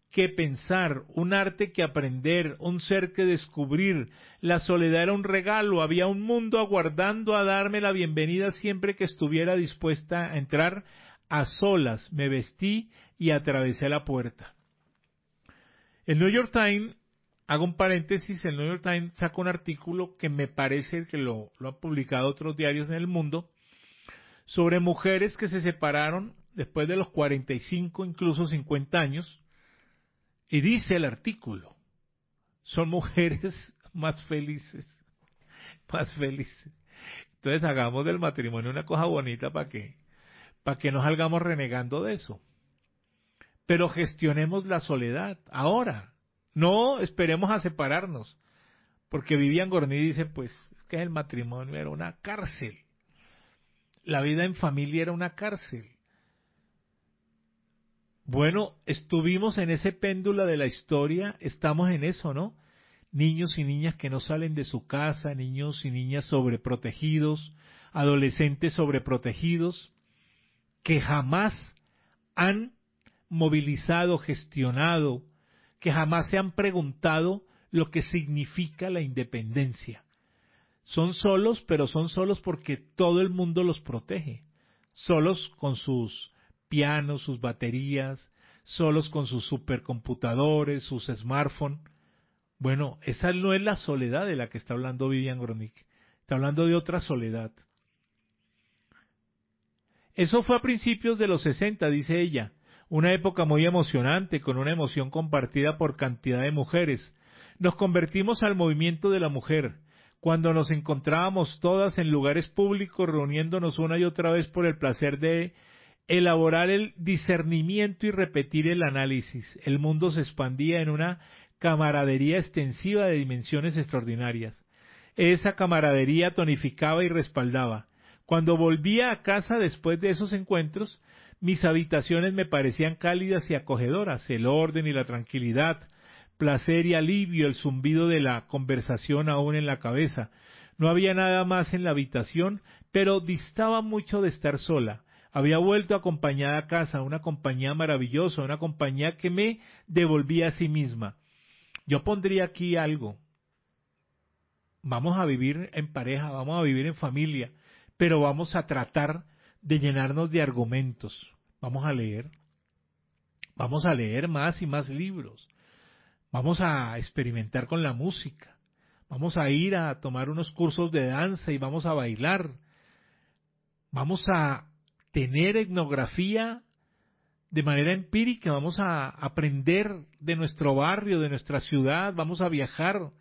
que pensar, un arte que aprender, un ser que descubrir. La soledad era un regalo, había un mundo aguardando a darme la bienvenida siempre que estuviera dispuesta a entrar. A solas me vestí y atravesé la puerta. El New York Times, hago un paréntesis, el New York Times saca un artículo que me parece que lo, lo han publicado otros diarios en el mundo, sobre mujeres que se separaron después de los cuarenta y cinco, incluso cincuenta años, y dice el artículo, son mujeres más felices, más felices. Entonces hagamos del matrimonio una cosa bonita para que, para que no salgamos renegando de eso. Pero gestionemos la soledad ahora, no esperemos a separarnos, porque Vivian Gornick dice, pues, es que el matrimonio era una cárcel, la vida en familia era una cárcel. Bueno, estuvimos en ese péndulo de la historia, estamos en eso, ¿no? Niños y niñas que no salen de su casa, niños y niñas sobreprotegidos, adolescentes sobreprotegidos, que jamás han movilizado, gestionado, que jamás se han preguntado lo que significa la independencia. Son solos, pero son solos porque todo el mundo los protege, solos con sus pianos, sus baterías, solos con sus supercomputadores, sus smartphones. Bueno, esa no es la soledad de la que está hablando Vivian Gornick, está hablando de otra soledad. Eso fue a principios de los sesenta, dice ella, una época muy emocionante, con una emoción compartida por cantidad de mujeres. Nos convertimos al movimiento de la mujer, cuando nos encontrábamos todas en lugares públicos, reuniéndonos una y otra vez por el placer de elaborar el discernimiento y repetir el análisis. El mundo se expandía en una camaradería extensiva de dimensiones extraordinarias. Esa camaradería tonificaba y respaldaba. Cuando volvía a casa después de esos encuentros, mis habitaciones me parecían cálidas y acogedoras, el orden y la tranquilidad, placer y alivio, el zumbido de la conversación aún en la cabeza. No había nada más en la habitación, pero distaba mucho de estar sola. Había vuelto acompañada a casa, una compañía maravillosa, una compañía que me devolvía a sí misma. Yo pondría aquí algo. Vamos a vivir en pareja, vamos a vivir en familia, pero vamos a tratar de llenarnos de argumentos. Vamos a leer. Vamos a leer más y más libros. Vamos a experimentar con la música. Vamos a ir a tomar unos cursos de danza y vamos a bailar. Vamos a tener etnografía de manera empírica, vamos a aprender de nuestro barrio, de nuestra ciudad, vamos a viajar,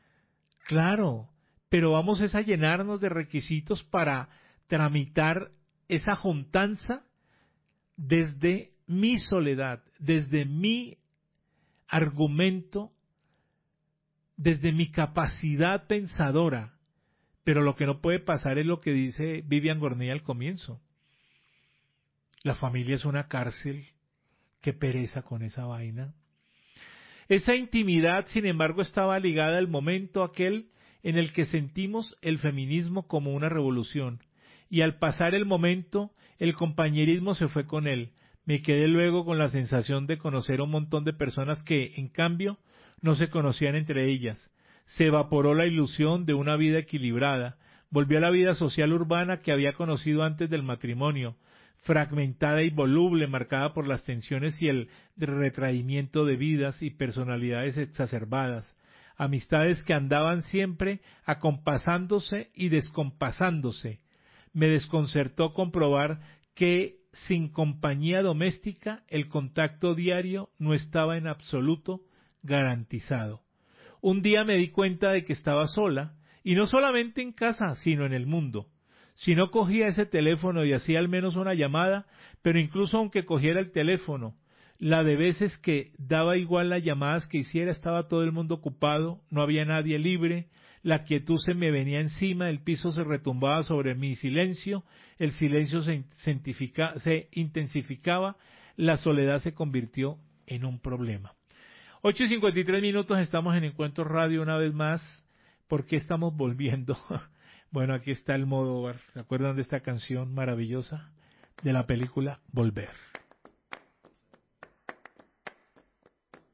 claro, pero vamos es a llenarnos de requisitos para tramitar esa juntanza desde mi soledad, desde mi argumento, desde mi capacidad pensadora, pero lo que no puede pasar es lo que dice Vivian Gornick al comienzo. La familia es una cárcel, qué pereza con esa vaina. Esa intimidad, sin embargo, estaba ligada al momento aquel en el que sentimos el feminismo como una revolución, y al pasar el momento, el compañerismo se fue con él. Me quedé luego con la sensación de conocer a un montón de personas que, en cambio, no se conocían entre ellas. Se evaporó la ilusión de una vida equilibrada, volví a la vida social urbana que había conocido antes del matrimonio, fragmentada y voluble, marcada por las tensiones y el retraimiento de vidas y personalidades exacerbadas, amistades que andaban siempre acompasándose y descompasándose. Me desconcertó comprobar que sin compañía doméstica el contacto diario no estaba en absoluto garantizado. Un día me di cuenta de que estaba sola, y no solamente en casa, sino en el mundo. Si no cogía ese teléfono y hacía al menos una llamada, pero incluso aunque cogiera el teléfono, la de veces que daba igual las llamadas que hiciera, estaba todo el mundo ocupado, no había nadie libre, la quietud se me venía encima, el piso se retumbaba sobre mi silencio, el silencio se, se intensificaba, la soledad se convirtió en un problema. ocho y cincuenta y tres minutos, estamos en Encuentro Radio una vez más. ¿Por qué estamos volviendo? Bueno, aquí está el modo, ¿se acuerdan de esta canción maravillosa? De la película Volver.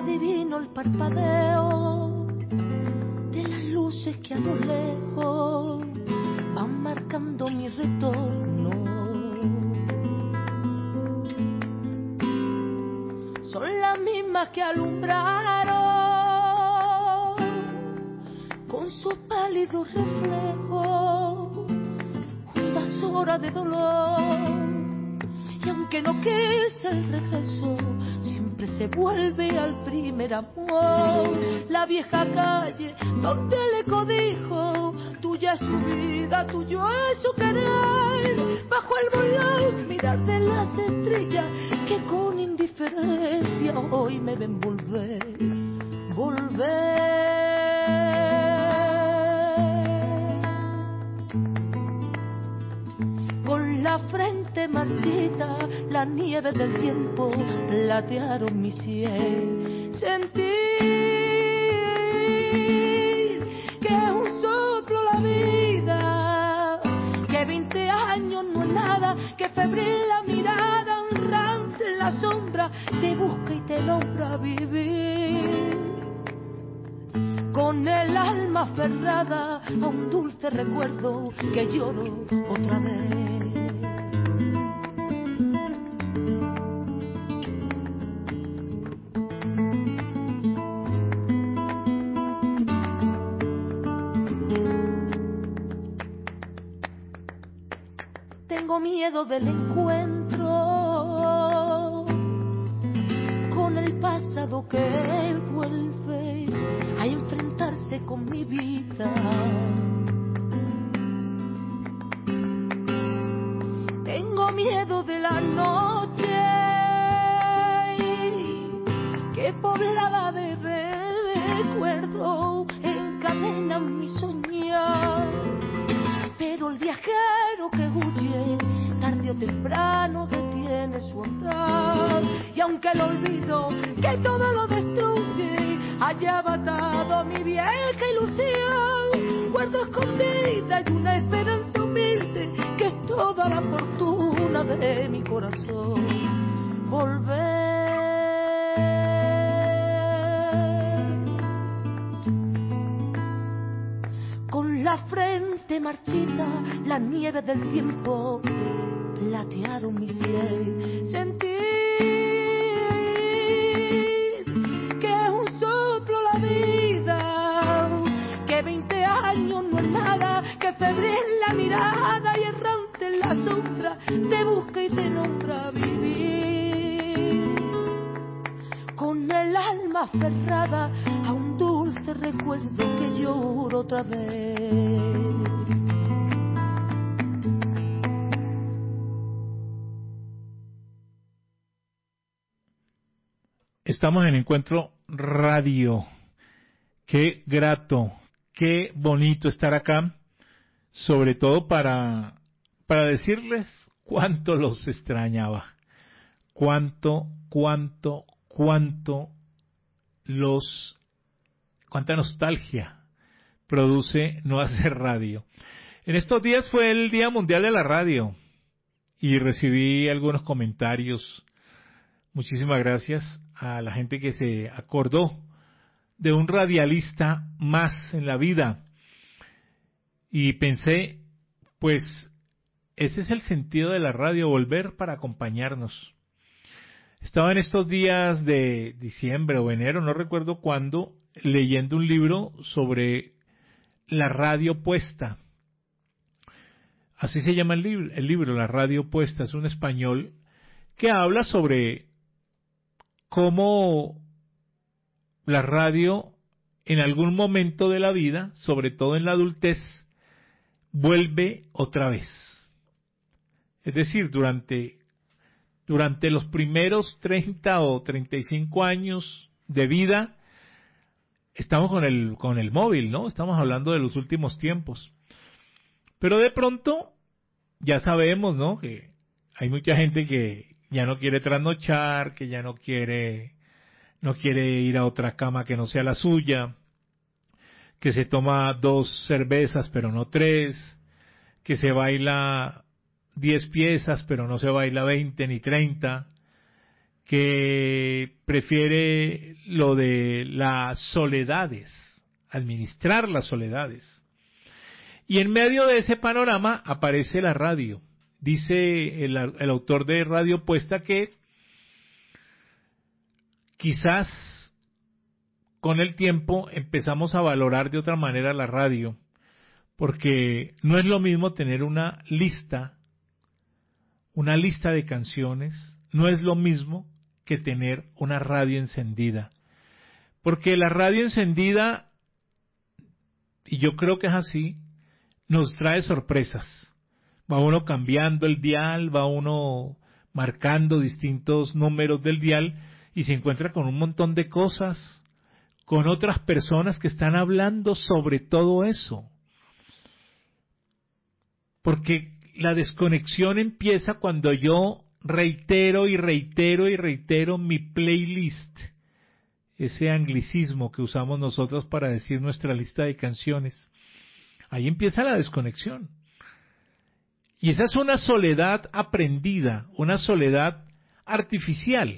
adivino el parpadeo de las luces que a lo lejos van marcando mi retorno. Son las mismas que alumbraron con sus pálidos reflejos juntas horas de dolor. Y aunque no quise el regreso, siempre se vuelve al primer amor. La vieja calle donde el eco dijo, tuya es su vida, tuyo es su querer. Bajo el volón mirar de las estrellas que con indiferencia hoy me ven volver, volver. Con la frente marchita, la nieve del tiempo platearon mi sien. Sentir que es un soplo la vida, que veinte años no es nada, que febril la mirada errante en la sombra te busca y te logra vivir. Con el alma aferrada a un dulce recuerdo que lloro otra vez. Tengo miedo del encuentro con el pasado que vuelve a enfrentarse con mi vida. Tengo miedo de la noche que poblada de recuerdo encadena mi soñar. Pero el viajero que huye tarde o temprano detiene su andar. Y aunque el olvido que todo lo destruye haya matado mi vieja ilusión, guardo escondida y una esperanza humilde que es toda la fortuna de mi corazón. Volver. Con la frente marchita, la nieve del tiempo platearon mi sien. Sentir que es un soplo la vida, que veinte años no es nada, que febril la mirada y errante en la sombra te busca y te nombra vivir. Con el alma aferrada a un dulce recuerdo que lloro otra vez. Estamos en Encuentro Radio. Qué grato, qué bonito estar acá, sobre todo para, para decirles cuánto los extrañaba, cuánto, cuánto, cuánto los, cuánta nostalgia produce no hacer radio. En estos días fue el Día Mundial de la Radio y recibí algunos comentarios. Muchísimas gracias a la gente que se acordó de un radialista más en la vida. Y pensé, pues, ese es el sentido de la radio, volver para acompañarnos. Estaba en estos días de diciembre o enero, no recuerdo cuándo, leyendo un libro sobre la radio puesta. Así se llama el libro, el libro, La radio puesta, es un español que habla sobre cómo la radio en algún momento de la vida, sobre todo en la adultez, vuelve otra vez. Es decir, durante, durante los primeros treinta o treinta y cinco años de vida, estamos con el, con el móvil, ¿no? Estamos hablando de los últimos tiempos. Pero de pronto, ya sabemos, ¿no? Que hay mucha gente que ya no quiere trasnochar, que ya no quiere, no quiere ir a otra cama que no sea la suya, que se toma dos cervezas pero no tres, que se baila diez piezas pero no se baila veinte ni treinta, que prefiere lo de las soledades, administrar las soledades. Y en medio de ese panorama aparece la radio. Dice el, el autor de Radio Puesta que quizás con el tiempo empezamos a valorar de otra manera la radio, porque no es lo mismo tener una lista, una lista de canciones, no es lo mismo que tener una radio encendida. Porque la radio encendida, y yo creo que es así, nos trae sorpresas. Va uno cambiando el dial, va uno marcando distintos números del dial y se encuentra con un montón de cosas, con otras personas que están hablando sobre todo eso. Porque la desconexión empieza cuando yo reitero y reitero y reitero mi playlist, ese anglicismo que usamos nosotros para decir nuestra lista de canciones. Ahí empieza la desconexión. Y esa es una soledad aprendida, una soledad artificial.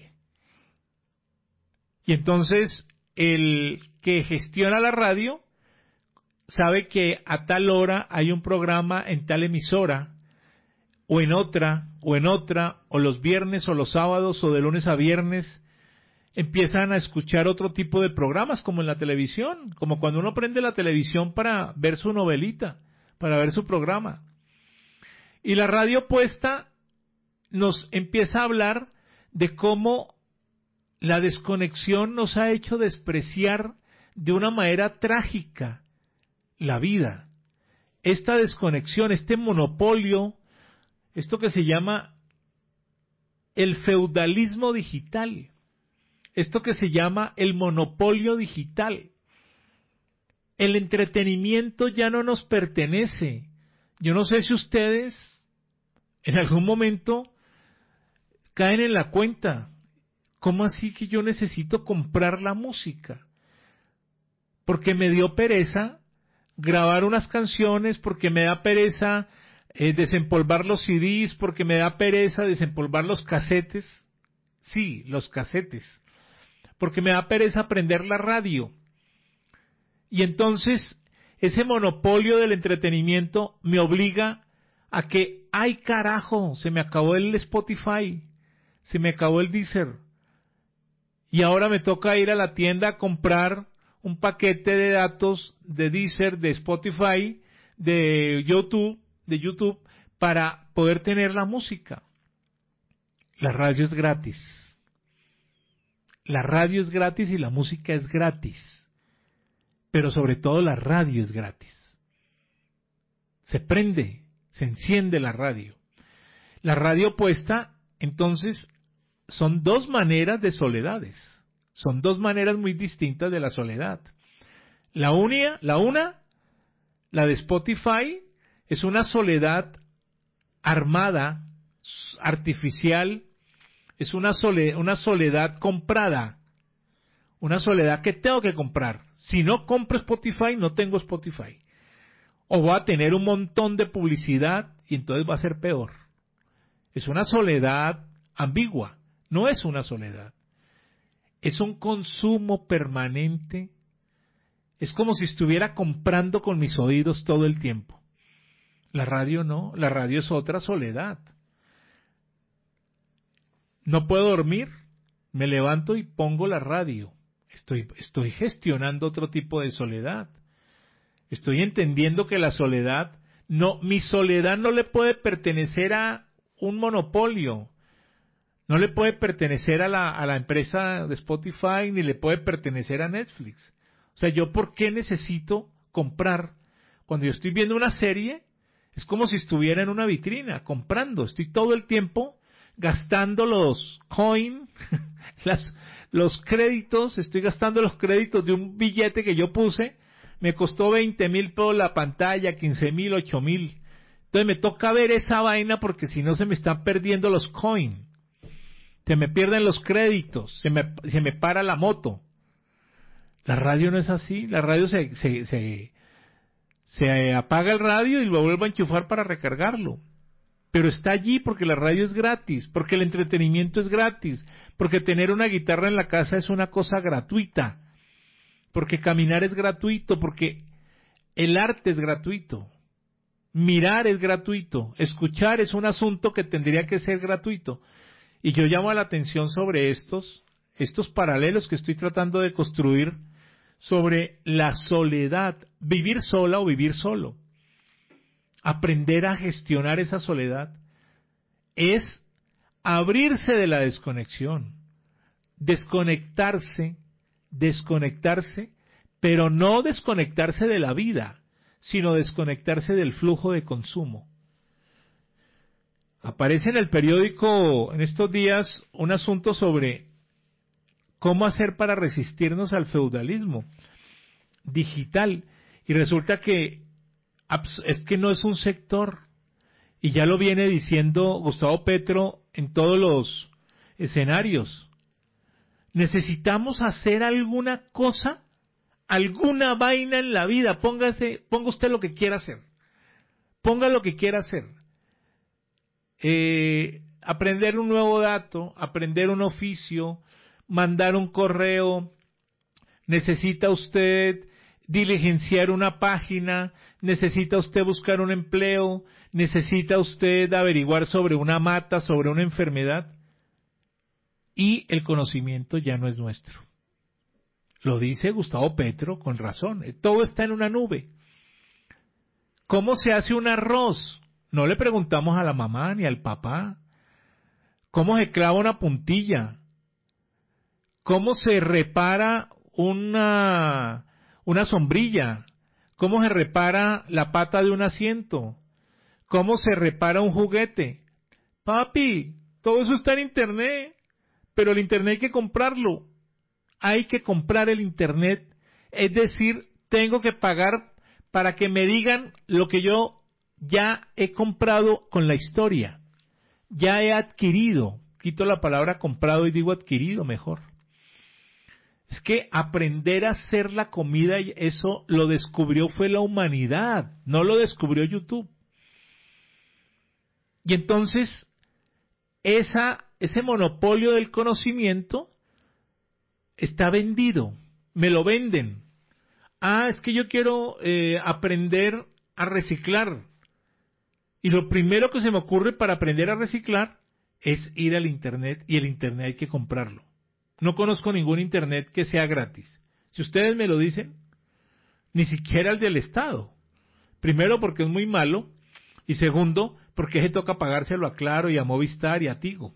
Y entonces el que gestiona la radio sabe que a tal hora hay un programa en tal emisora, o en otra, o en otra, o los viernes o los sábados, o de lunes a viernes, empiezan a escuchar otro tipo de programas, como en la televisión, como cuando uno prende la televisión para ver su novelita, para ver su programa. Y la Radio Puesta nos empieza a hablar de cómo la desconexión nos ha hecho despreciar de una manera trágica la vida. Esta desconexión, este monopolio, esto que se llama el feudalismo digital, esto que se llama el monopolio digital. El entretenimiento ya no nos pertenece. Yo no sé si ustedes en algún momento caen en la cuenta, ¿cómo así que yo necesito comprar la música? Porque me dio pereza grabar unas canciones, porque me da pereza eh, desempolvar los C Ds, porque me da pereza desempolvar los casetes. Sí, los casetes. Porque me da pereza prender la radio. Y entonces ese monopolio del entretenimiento me obliga a que, ay carajo, se me acabó el Spotify, se me acabó el Deezer, y ahora me toca ir a la tienda a comprar un paquete de datos de Deezer, de Spotify, de YouTube, de YouTube, para poder tener la música. La radio es gratis. La radio es gratis y la música es gratis. Pero sobre todo la radio es gratis. Se prende, se enciende la radio. La Radio Puesta, entonces, son dos maneras de soledades. Son dos maneras muy distintas de la soledad. La una, la una, la de Spotify, es una soledad armada, artificial, es una soledad, una soledad comprada, una soledad que tengo que comprar. Si no compro Spotify, no tengo Spotify. O voy a tener un montón de publicidad y entonces va a ser peor. Es una soledad ambigua, no es una soledad. Es un consumo permanente. Es como si estuviera comprando con mis oídos todo el tiempo. La radio no, la radio es otra soledad. No puedo dormir, me levanto y pongo la radio. Estoy, estoy gestionando otro tipo de soledad. Estoy entendiendo que la soledad, no, mi soledad no le puede pertenecer a un monopolio. No le puede pertenecer a la, a la empresa de Spotify, ni le puede pertenecer a Netflix. O sea, ¿yo por qué necesito comprar? Cuando yo estoy viendo una serie, es como si estuviera en una vitrina, comprando. Estoy todo el tiempo gastando los coins, las, los créditos, estoy gastando los créditos de un billete que yo puse, me costó veinte mil pesos la pantalla, quince mil, ocho mil. Entonces me toca ver esa vaina porque si no se me están perdiendo los coins. Se me pierden los créditos, se me, se me para la moto. La radio no es así, la radio se, se, se, se apaga el radio y lo vuelvo a enchufar para recargarlo. pero está allí porque la radio es gratis, porque el entretenimiento es gratis, porque tener una guitarra en la casa es una cosa gratuita, porque caminar es gratuito, porque el arte es gratuito, mirar es gratuito, escuchar es un asunto que tendría que ser gratuito. Y yo llamo la atención sobre estos, estos paralelos que estoy tratando de construir sobre la soledad, vivir sola o vivir solo. Aprender a gestionar esa soledad es abrirse de la desconexión, desconectarse, desconectarse, pero no desconectarse de la vida, sino desconectarse del flujo de consumo. Aparece en el periódico en estos días un asunto sobre cómo hacer para resistirnos al feudalismo digital, y resulta que es que no es un sector, y ya lo viene diciendo Gustavo Petro en todos los escenarios. Necesitamos hacer alguna cosa, alguna vaina en la vida. Póngase, ponga usted lo que quiera hacer, ponga lo que quiera hacer. Eh, aprender un nuevo dato, aprender un oficio, mandar un correo, necesita usted diligenciar una página, necesita usted buscar un empleo, necesita usted averiguar sobre una mata, sobre una enfermedad, y el conocimiento ya no es nuestro. Lo dice Gustavo Petro con razón, todo está en una nube. ¿Cómo se hace un arroz? No le preguntamos a la mamá ni al papá. ¿Cómo se clava una puntilla? ¿Cómo se repara una, una sombrilla? ¿Cómo se repara la pata de un asiento? ¿Cómo se repara un juguete? Papi, todo eso está en internet, pero el internet hay que comprarlo. Hay que comprar el internet, es decir, tengo que pagar para que me digan lo que yo ya he comprado con la historia, ya he adquirido, quito la palabra comprado y digo adquirido mejor. Es que aprender a hacer la comida, eso lo descubrió fue la humanidad, no lo descubrió YouTube. Y entonces, esa, ese monopolio del conocimiento está vendido, me lo venden. Ah, es que yo quiero eh, aprender a reciclar. Y lo primero que se me ocurre para aprender a reciclar es ir al internet, y el internet hay que comprarlo. No conozco ningún internet que sea gratis. Si ustedes me lo dicen, ni siquiera el del Estado. Primero porque es muy malo, y segundo porque se toca pagárselo a Claro y a Movistar y a Tigo.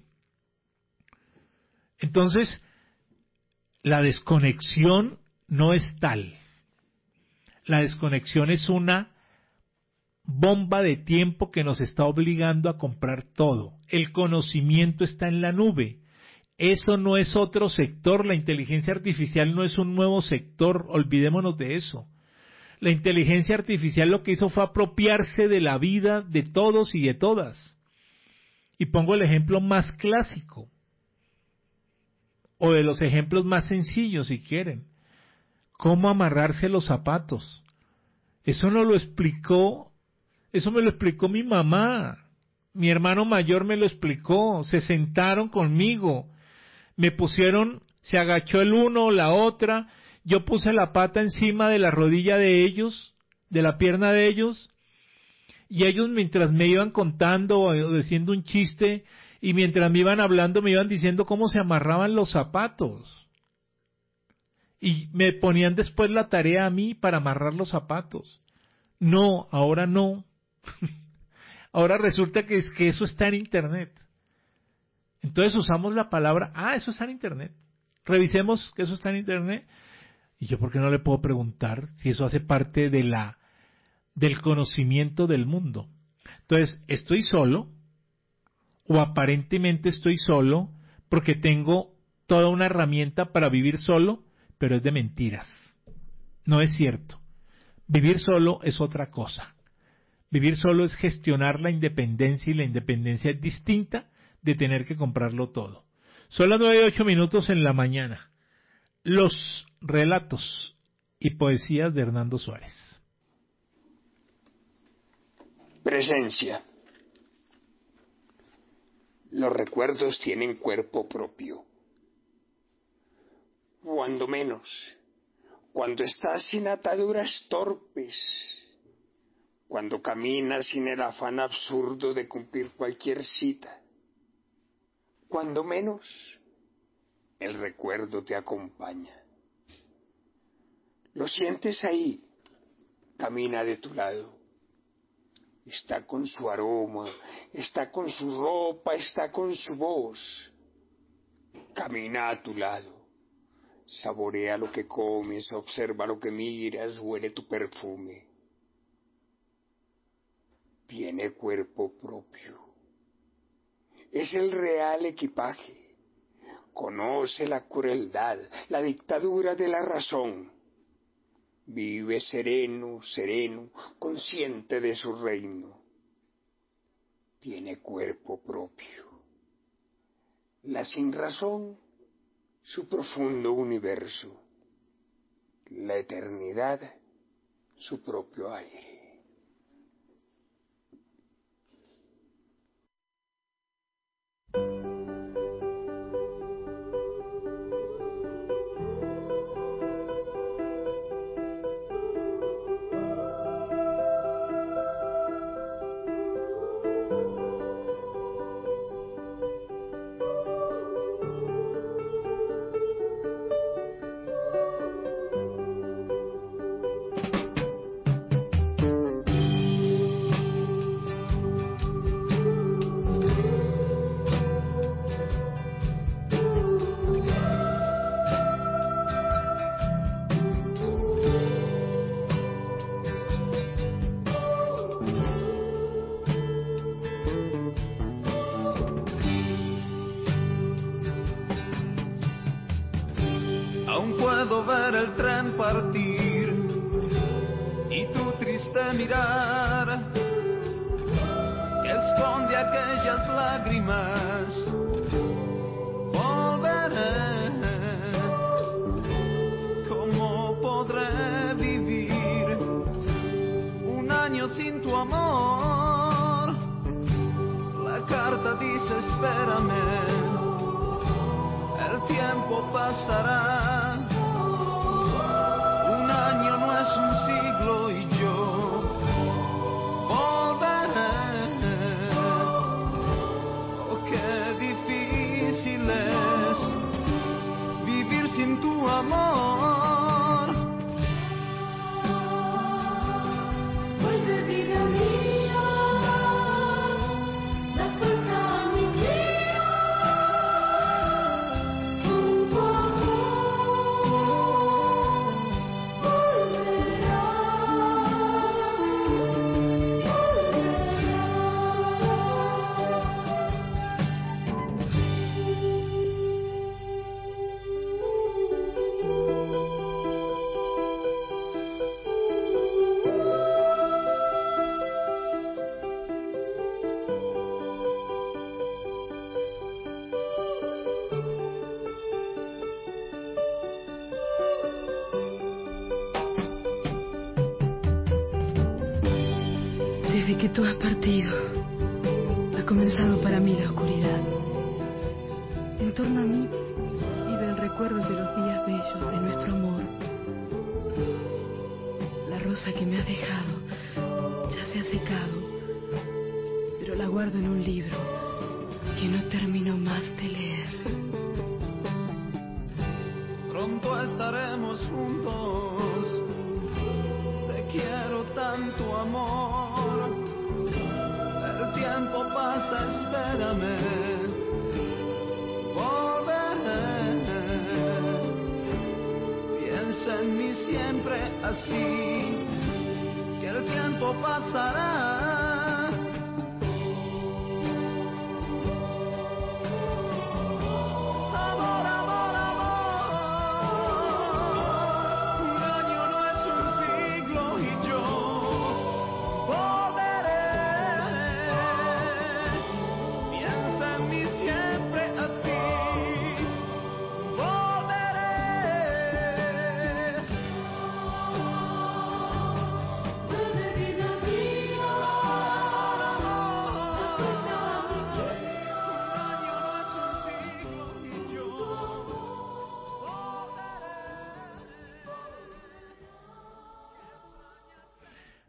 Entonces, la desconexión no es tal. La desconexión es una bomba de tiempo que nos está obligando a comprar todo. El conocimiento está en la nube. Eso no es otro sector. La inteligencia artificial no es un nuevo sector. Olvidémonos de eso. La inteligencia artificial lo que hizo fue apropiarse de la vida de todos y de todas. Y pongo el ejemplo más clásico, o de los ejemplos más sencillos si quieren. ¿Cómo amarrarse los zapatos? Eso no lo explicó, eso me lo explicó mi mamá. Mi hermano mayor me lo explicó, se sentaron conmigo, me pusieron, se agachó el uno o la otra, yo puse la pata encima de la rodilla de ellos, de la pierna de ellos, y ellos mientras me iban contando o diciendo un chiste, y mientras me iban hablando me iban diciendo cómo se amarraban los zapatos. Y me ponían después la tarea a mí para amarrar los zapatos. No, ahora no. Ahora resulta que es que eso está en internet. Entonces usamos la palabra, ah, eso está en internet. Revisemos que eso está en internet. Y yo, ¿por qué no le puedo preguntar si eso hace parte de la, del conocimiento del mundo? Entonces, ¿estoy solo? O aparentemente estoy solo porque tengo toda una herramienta para vivir solo, pero es de mentiras. No es cierto. Vivir solo es otra cosa. Vivir solo es gestionar la independencia, y la independencia es distinta de tener que comprarlo todo. Son las nueve y ocho minutos en la mañana. Los relatos y poesías de Hernando Suárez. Presencia. Los recuerdos tienen cuerpo propio. Cuando menos, cuando estás sin ataduras torpes, cuando caminas sin el afán absurdo de cumplir cualquier cita, cuando menos, el recuerdo te acompaña. Lo sientes ahí, camina de tu lado. Está con su aroma, está con su ropa, está con su voz. Camina a tu lado. Saborea lo que comes, observa lo que miras, huele tu perfume. Tiene cuerpo propio. Es el real equipaje. Conoce la crueldad, la dictadura de la razón. Vive sereno, sereno, consciente de su reino. Tiene cuerpo propio. La sinrazón, su profundo universo. La eternidad, su propio aire. Puedo ver el tren partir y tu triste mirar que esconde aquellas lágrimas. Volveré, ¿cómo podré vivir un año sin tu amor? La carta dice espérame, el tiempo pasará. Un siglo y yo volveré. Oh, qué difícil es vivir sin tu amor. Vuelve vida mía, da fuerza a mis días, con tu amor. Desde que tú has partido, ha comenzado para mí la oscuridad. En torno a mí vive el recuerdo de los días bellos de nuestro amor. La rosa que me has dejado ya se ha secado, pero la guardo en un libro que no termino más de leer. Pronto estaremos juntos, te quiero tanto amor. El tiempo pasa, espérame, volveré. Piensa en mí siempre así, que el tiempo pasará. Amor, amor, amor. Un año no es un siglo y yo volveré. Vuelve vida mía.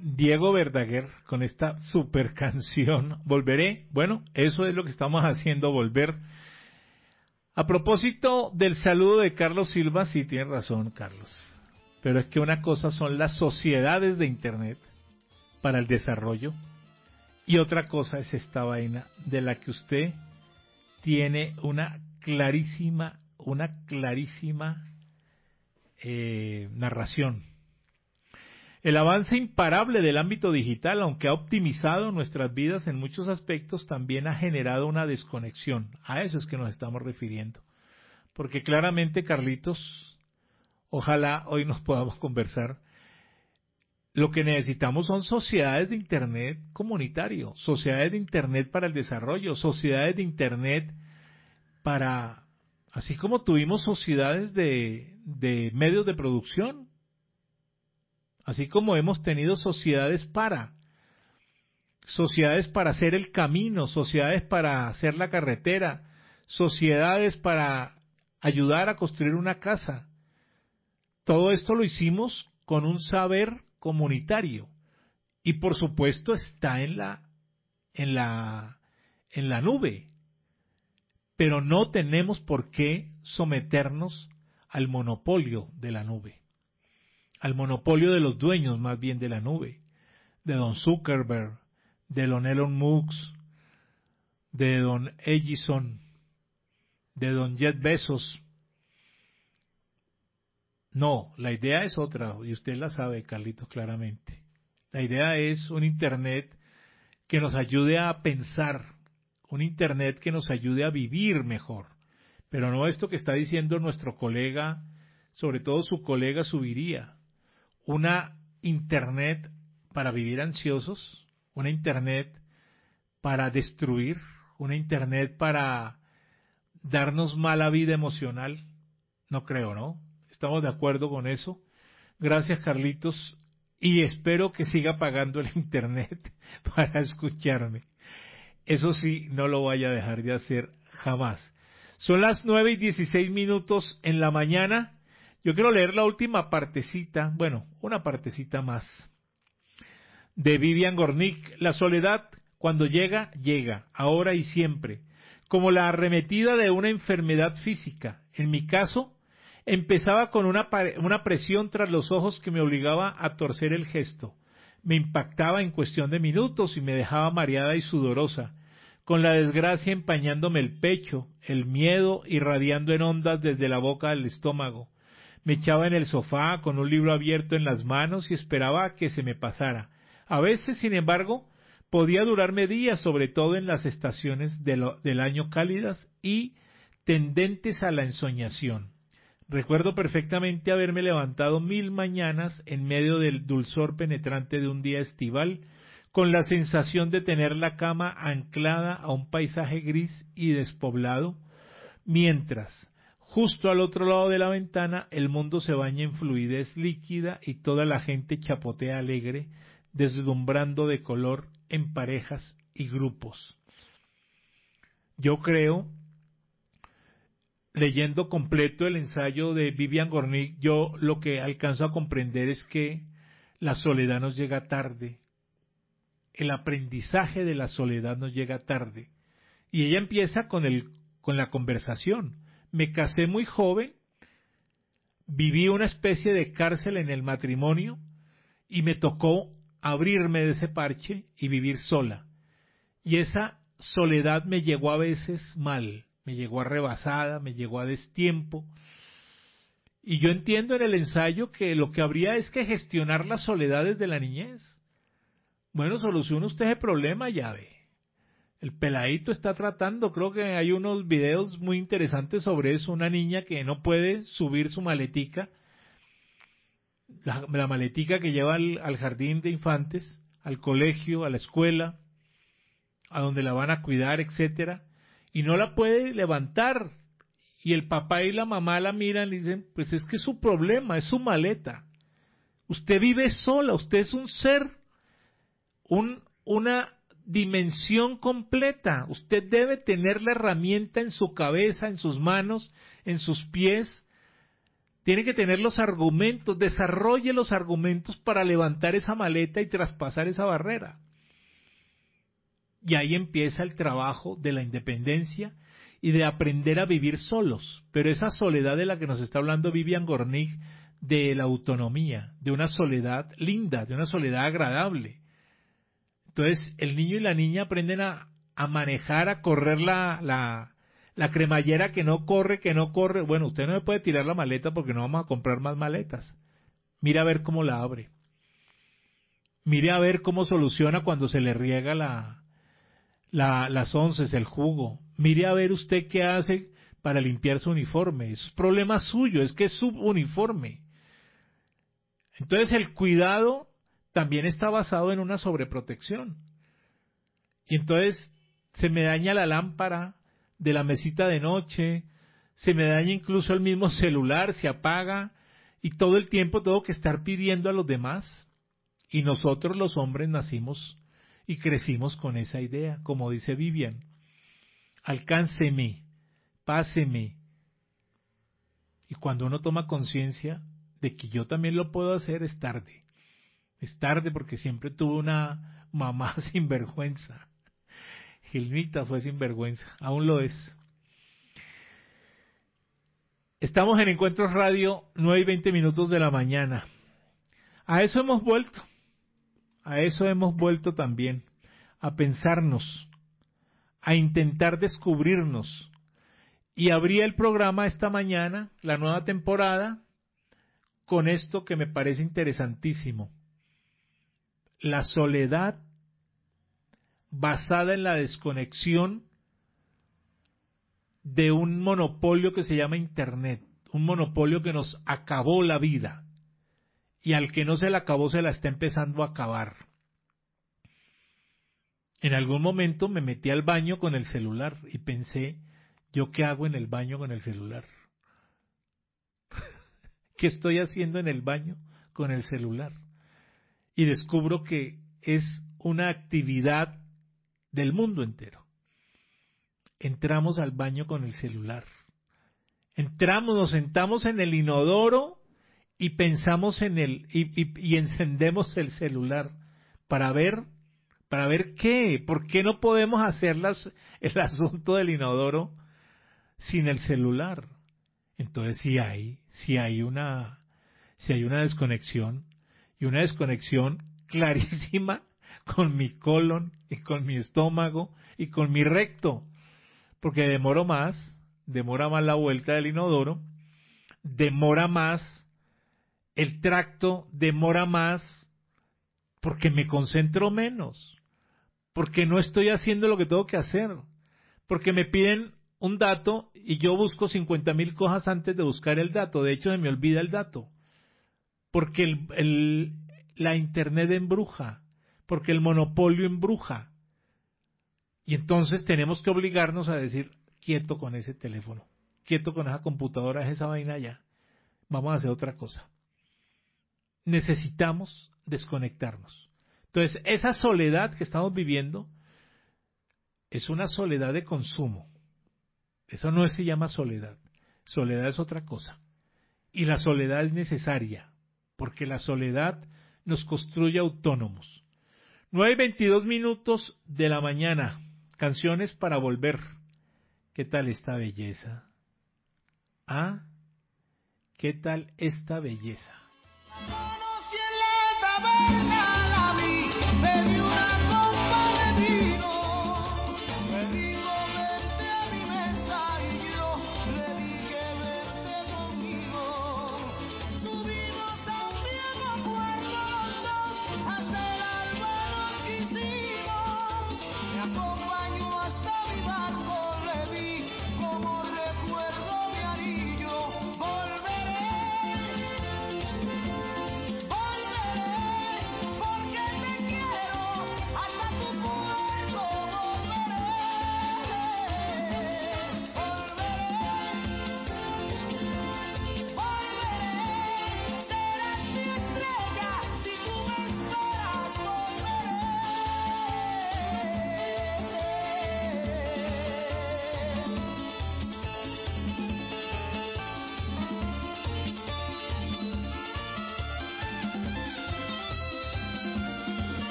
Diego Verdaguer con esta super canción, Volveré. Bueno, eso es lo que estamos haciendo, volver. A propósito del saludo de Carlos Silva, sí tiene razón, Carlos. Pero es que una cosa son las sociedades de Internet para el desarrollo y otra cosa es esta vaina de la que usted tiene una clarísima, una clarísima eh, narración. El avance imparable del ámbito digital, aunque ha optimizado nuestras vidas en muchos aspectos, también ha generado una desconexión. A eso es que nos estamos refiriendo. Porque claramente, Carlitos, ojalá hoy nos podamos conversar, lo que necesitamos son sociedades de Internet comunitario, sociedades de Internet para el desarrollo, sociedades de Internet para, así como tuvimos sociedades de, de medios de producción, así como hemos tenido sociedades para, sociedades para hacer el camino, sociedades para hacer la carretera, sociedades para ayudar a construir una casa. Todo esto lo hicimos con un saber comunitario y por supuesto está en la, en la, en la nube, pero no tenemos por qué someternos al monopolio de la nube. Al monopolio de los dueños más bien de la nube, de don Zuckerberg, de don Elon Musk, de don Ellison, de don Jeff Bezos. No, la idea es otra, y usted la sabe, Carlitos, claramente. La idea es un Internet que nos ayude a pensar, un Internet que nos ayude a vivir mejor, pero no esto que está diciendo nuestro colega, sobre todo su colega Subiría. Una Internet para vivir ansiosos, una Internet para destruir, una Internet para darnos mala vida emocional. No creo, ¿no? Estamos de acuerdo con eso. Gracias, Carlitos, y espero que siga pagando el Internet para escucharme. Eso sí, no lo vaya a dejar de hacer jamás. Son las nueve y dieciséis minutos en la mañana. Yo quiero leer la última partecita, bueno, una partecita más, de Vivian Gornick. La soledad, cuando llega, llega, ahora y siempre, como la arremetida de una enfermedad física. En mi caso, empezaba con una, una presión tras los ojos que me obligaba a torcer el gesto. Me impactaba en cuestión de minutos y me dejaba mareada y sudorosa, con la desgracia empañándome el pecho, el miedo irradiando en ondas desde la boca del estómago. Me echaba en el sofá con un libro abierto en las manos y esperaba a que se me pasara. A veces, sin embargo, podía durarme días, sobre todo en las estaciones de lo, del año cálidas y tendentes a la ensoñación. Recuerdo perfectamente haberme levantado mil mañanas en medio del dulzor penetrante de un día estival, con la sensación de tener la cama anclada a un paisaje gris y despoblado, mientras justo al otro lado de la ventana el mundo se baña en fluidez líquida y toda la gente chapotea alegre, deslumbrando de color en parejas y grupos. Yo creo, leyendo completo el ensayo de Vivian Gornick, yo lo que alcanzo a comprender es que la soledad nos llega tarde, el aprendizaje de la soledad nos llega tarde, y ella empieza con el con la conversación. Me casé muy joven, viví una especie de cárcel en el matrimonio y me tocó abrirme de ese parche y vivir sola. Y esa soledad me llegó a veces mal, me llegó arrebasada, me llegó a destiempo. Y yo entiendo en el ensayo que lo que habría es que gestionar las soledades de la niñez. Bueno, soluciona usted ese problema, ya ve. El peladito está tratando, creo que hay unos videos muy interesantes sobre eso, una niña que no puede subir su maletica, la, la maletica que lleva al, al jardín de infantes, al colegio, a la escuela, a donde la van a cuidar, etcétera, y no la puede levantar. Y el papá y la mamá la miran y dicen, pues es que es su problema, es su maleta. Usted vive sola, usted es un ser, un, una dimensión completa. Usted debe tener la herramienta en su cabeza, en sus manos, en sus pies, Tiene que tener los argumentos, desarrolle los argumentos para levantar esa maleta y traspasar esa barrera. Y ahí empieza el trabajo de la independencia y de aprender a vivir solos. Pero esa soledad de la que nos está hablando Vivian Gornick, de la autonomía, de una soledad linda, de una soledad agradable. Entonces el niño y la niña aprenden a, a manejar, a correr la, la, la cremallera que no corre, que no corre. Bueno, usted no me puede tirar la maleta porque no vamos a comprar más maletas. Mira a ver cómo la abre. Mire a ver cómo soluciona cuando se le riega la, la, las onces, el jugo. Mire a ver usted qué hace para limpiar su uniforme. Es problema suyo, es que es su uniforme. Entonces el cuidado también está basado en una sobreprotección. Y entonces se me daña la lámpara de la mesita de noche, se me daña incluso el mismo celular, se apaga, y todo el tiempo tengo que estar pidiendo a los demás. Y nosotros los hombres nacimos y crecimos con esa idea, como dice Vivian. Alcánceme, páseme. Y cuando uno toma conciencia de que yo también lo puedo hacer, es tarde. Es tarde porque siempre tuve una mamá sinvergüenza. Gilmita fue sinvergüenza, aún lo es. Estamos en Encuentros Radio, nueve y veinte minutos de la mañana. A eso hemos vuelto. A eso hemos vuelto también. A pensarnos, a intentar descubrirnos. Y abría el programa esta mañana, la nueva temporada, con esto que me parece interesantísimo. La soledad basada en la desconexión de un monopolio que se llama Internet, un monopolio que nos acabó la vida y al que no se la acabó se la está empezando a acabar. En algún momento me metí al baño con el celular y pensé, ¿yo qué hago en el baño con el celular? ¿Qué estoy haciendo en el baño con el celular? Y descubro que es una actividad del mundo entero. Entramos al baño con el celular. Entramos, nos sentamos en el inodoro y pensamos en el y, y, y encendemos el celular para ver para ver qué, por qué no podemos hacer las, el asunto del inodoro sin el celular. Entonces sí hay, sí hay una, sí hay una desconexión y una desconexión clarísima con mi colon y con mi estómago y con mi recto, porque demoro más, demora más la vuelta del inodoro, demora más el tracto, demora más porque me concentro menos, porque no estoy haciendo lo que tengo que hacer, porque me piden un dato y yo busco cincuenta mil cosas antes de buscar el dato. De hecho, se me olvida el dato, porque el, el, la Internet embruja, porque el monopolio embruja. Y entonces tenemos que obligarnos a decir, quieto con ese teléfono, quieto con esa computadora, esa vaina ya, vamos a hacer otra cosa. Necesitamos desconectarnos. Entonces, esa soledad que estamos viviendo es una soledad de consumo. Eso no se llama soledad. Soledad es otra cosa. Y la soledad es necesaria, porque la soledad nos construye autónomos. nueve y veintidós minutos de la mañana. Canciones para volver. ¿Qué tal esta belleza? ¿Ah? ¿Qué tal esta belleza? Volveré, volveré.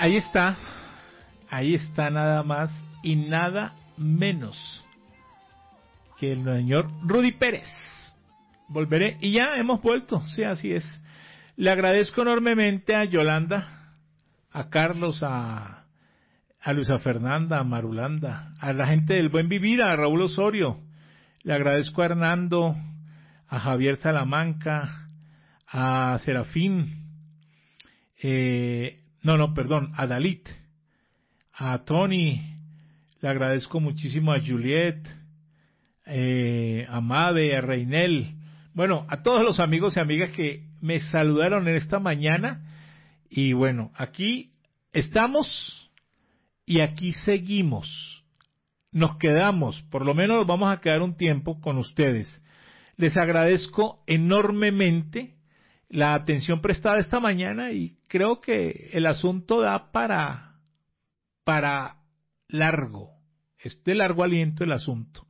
ahí está, ahí está nada más y nada menos que el señor Rudy Pérez. Volveré, y ya hemos vuelto, sí, así es. Le agradezco enormemente a Yolanda, a Carlos, a, a Luisa Fernanda, a Marulanda, a la gente del Buen Vivir, a Raúl Osorio. Le agradezco a Hernando, a Javier Salamanca, a Serafín, eh, no, no, perdón, a Dalit, a Tony, le agradezco muchísimo a Juliet, eh, a Mabe, a Reinel, bueno, a todos los amigos y amigas que me saludaron en esta mañana. Y bueno, aquí estamos y aquí seguimos. Nos quedamos, por lo menos vamos a quedar un tiempo con ustedes. Les agradezco enormemente la atención prestada esta mañana y creo que el asunto da para, para largo, es de largo aliento el asunto.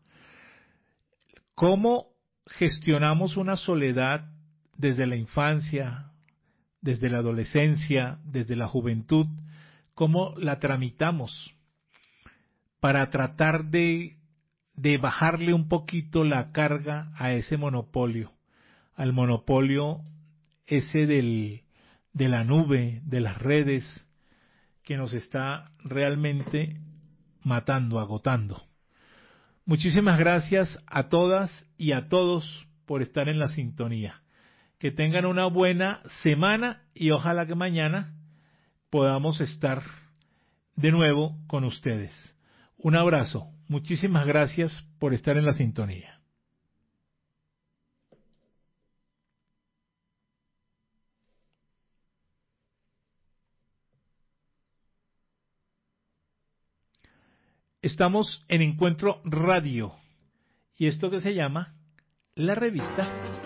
¿Cómo gestionamos una soledad desde la infancia, desde la adolescencia, desde la juventud? ¿Cómo la tramitamos para tratar de, de bajarle un poquito la carga a ese monopolio, al monopolio ese del, de la nube, de las redes, que nos está realmente matando, agotando? Muchísimas gracias a todas y a todos por estar en la sintonía. Que tengan una buena semana y ojalá que mañana podamos estar de nuevo con ustedes. Un abrazo. Muchísimas gracias por estar en la sintonía. Estamos en Encuentro Radio y esto que se llama La Revista.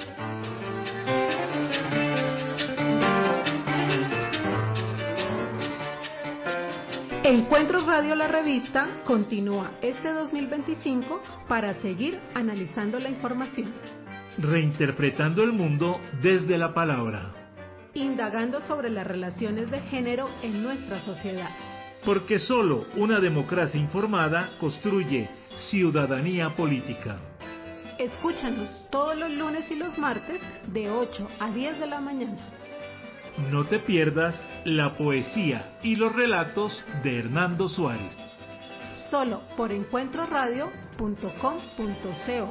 Encuentro Radio La Revista continúa este dos mil veinticinco para seguir analizando la información, Reinterpretando el mundo desde la palabra, indagando sobre las relaciones de género en nuestra sociedad. porque solo una democracia informada construye ciudadanía política. Escúchanos todos los lunes y los martes de ocho a diez de la mañana. No te pierdas la poesía y los relatos de Hernando Suárez. Solo por encuentro radio punto com punto co.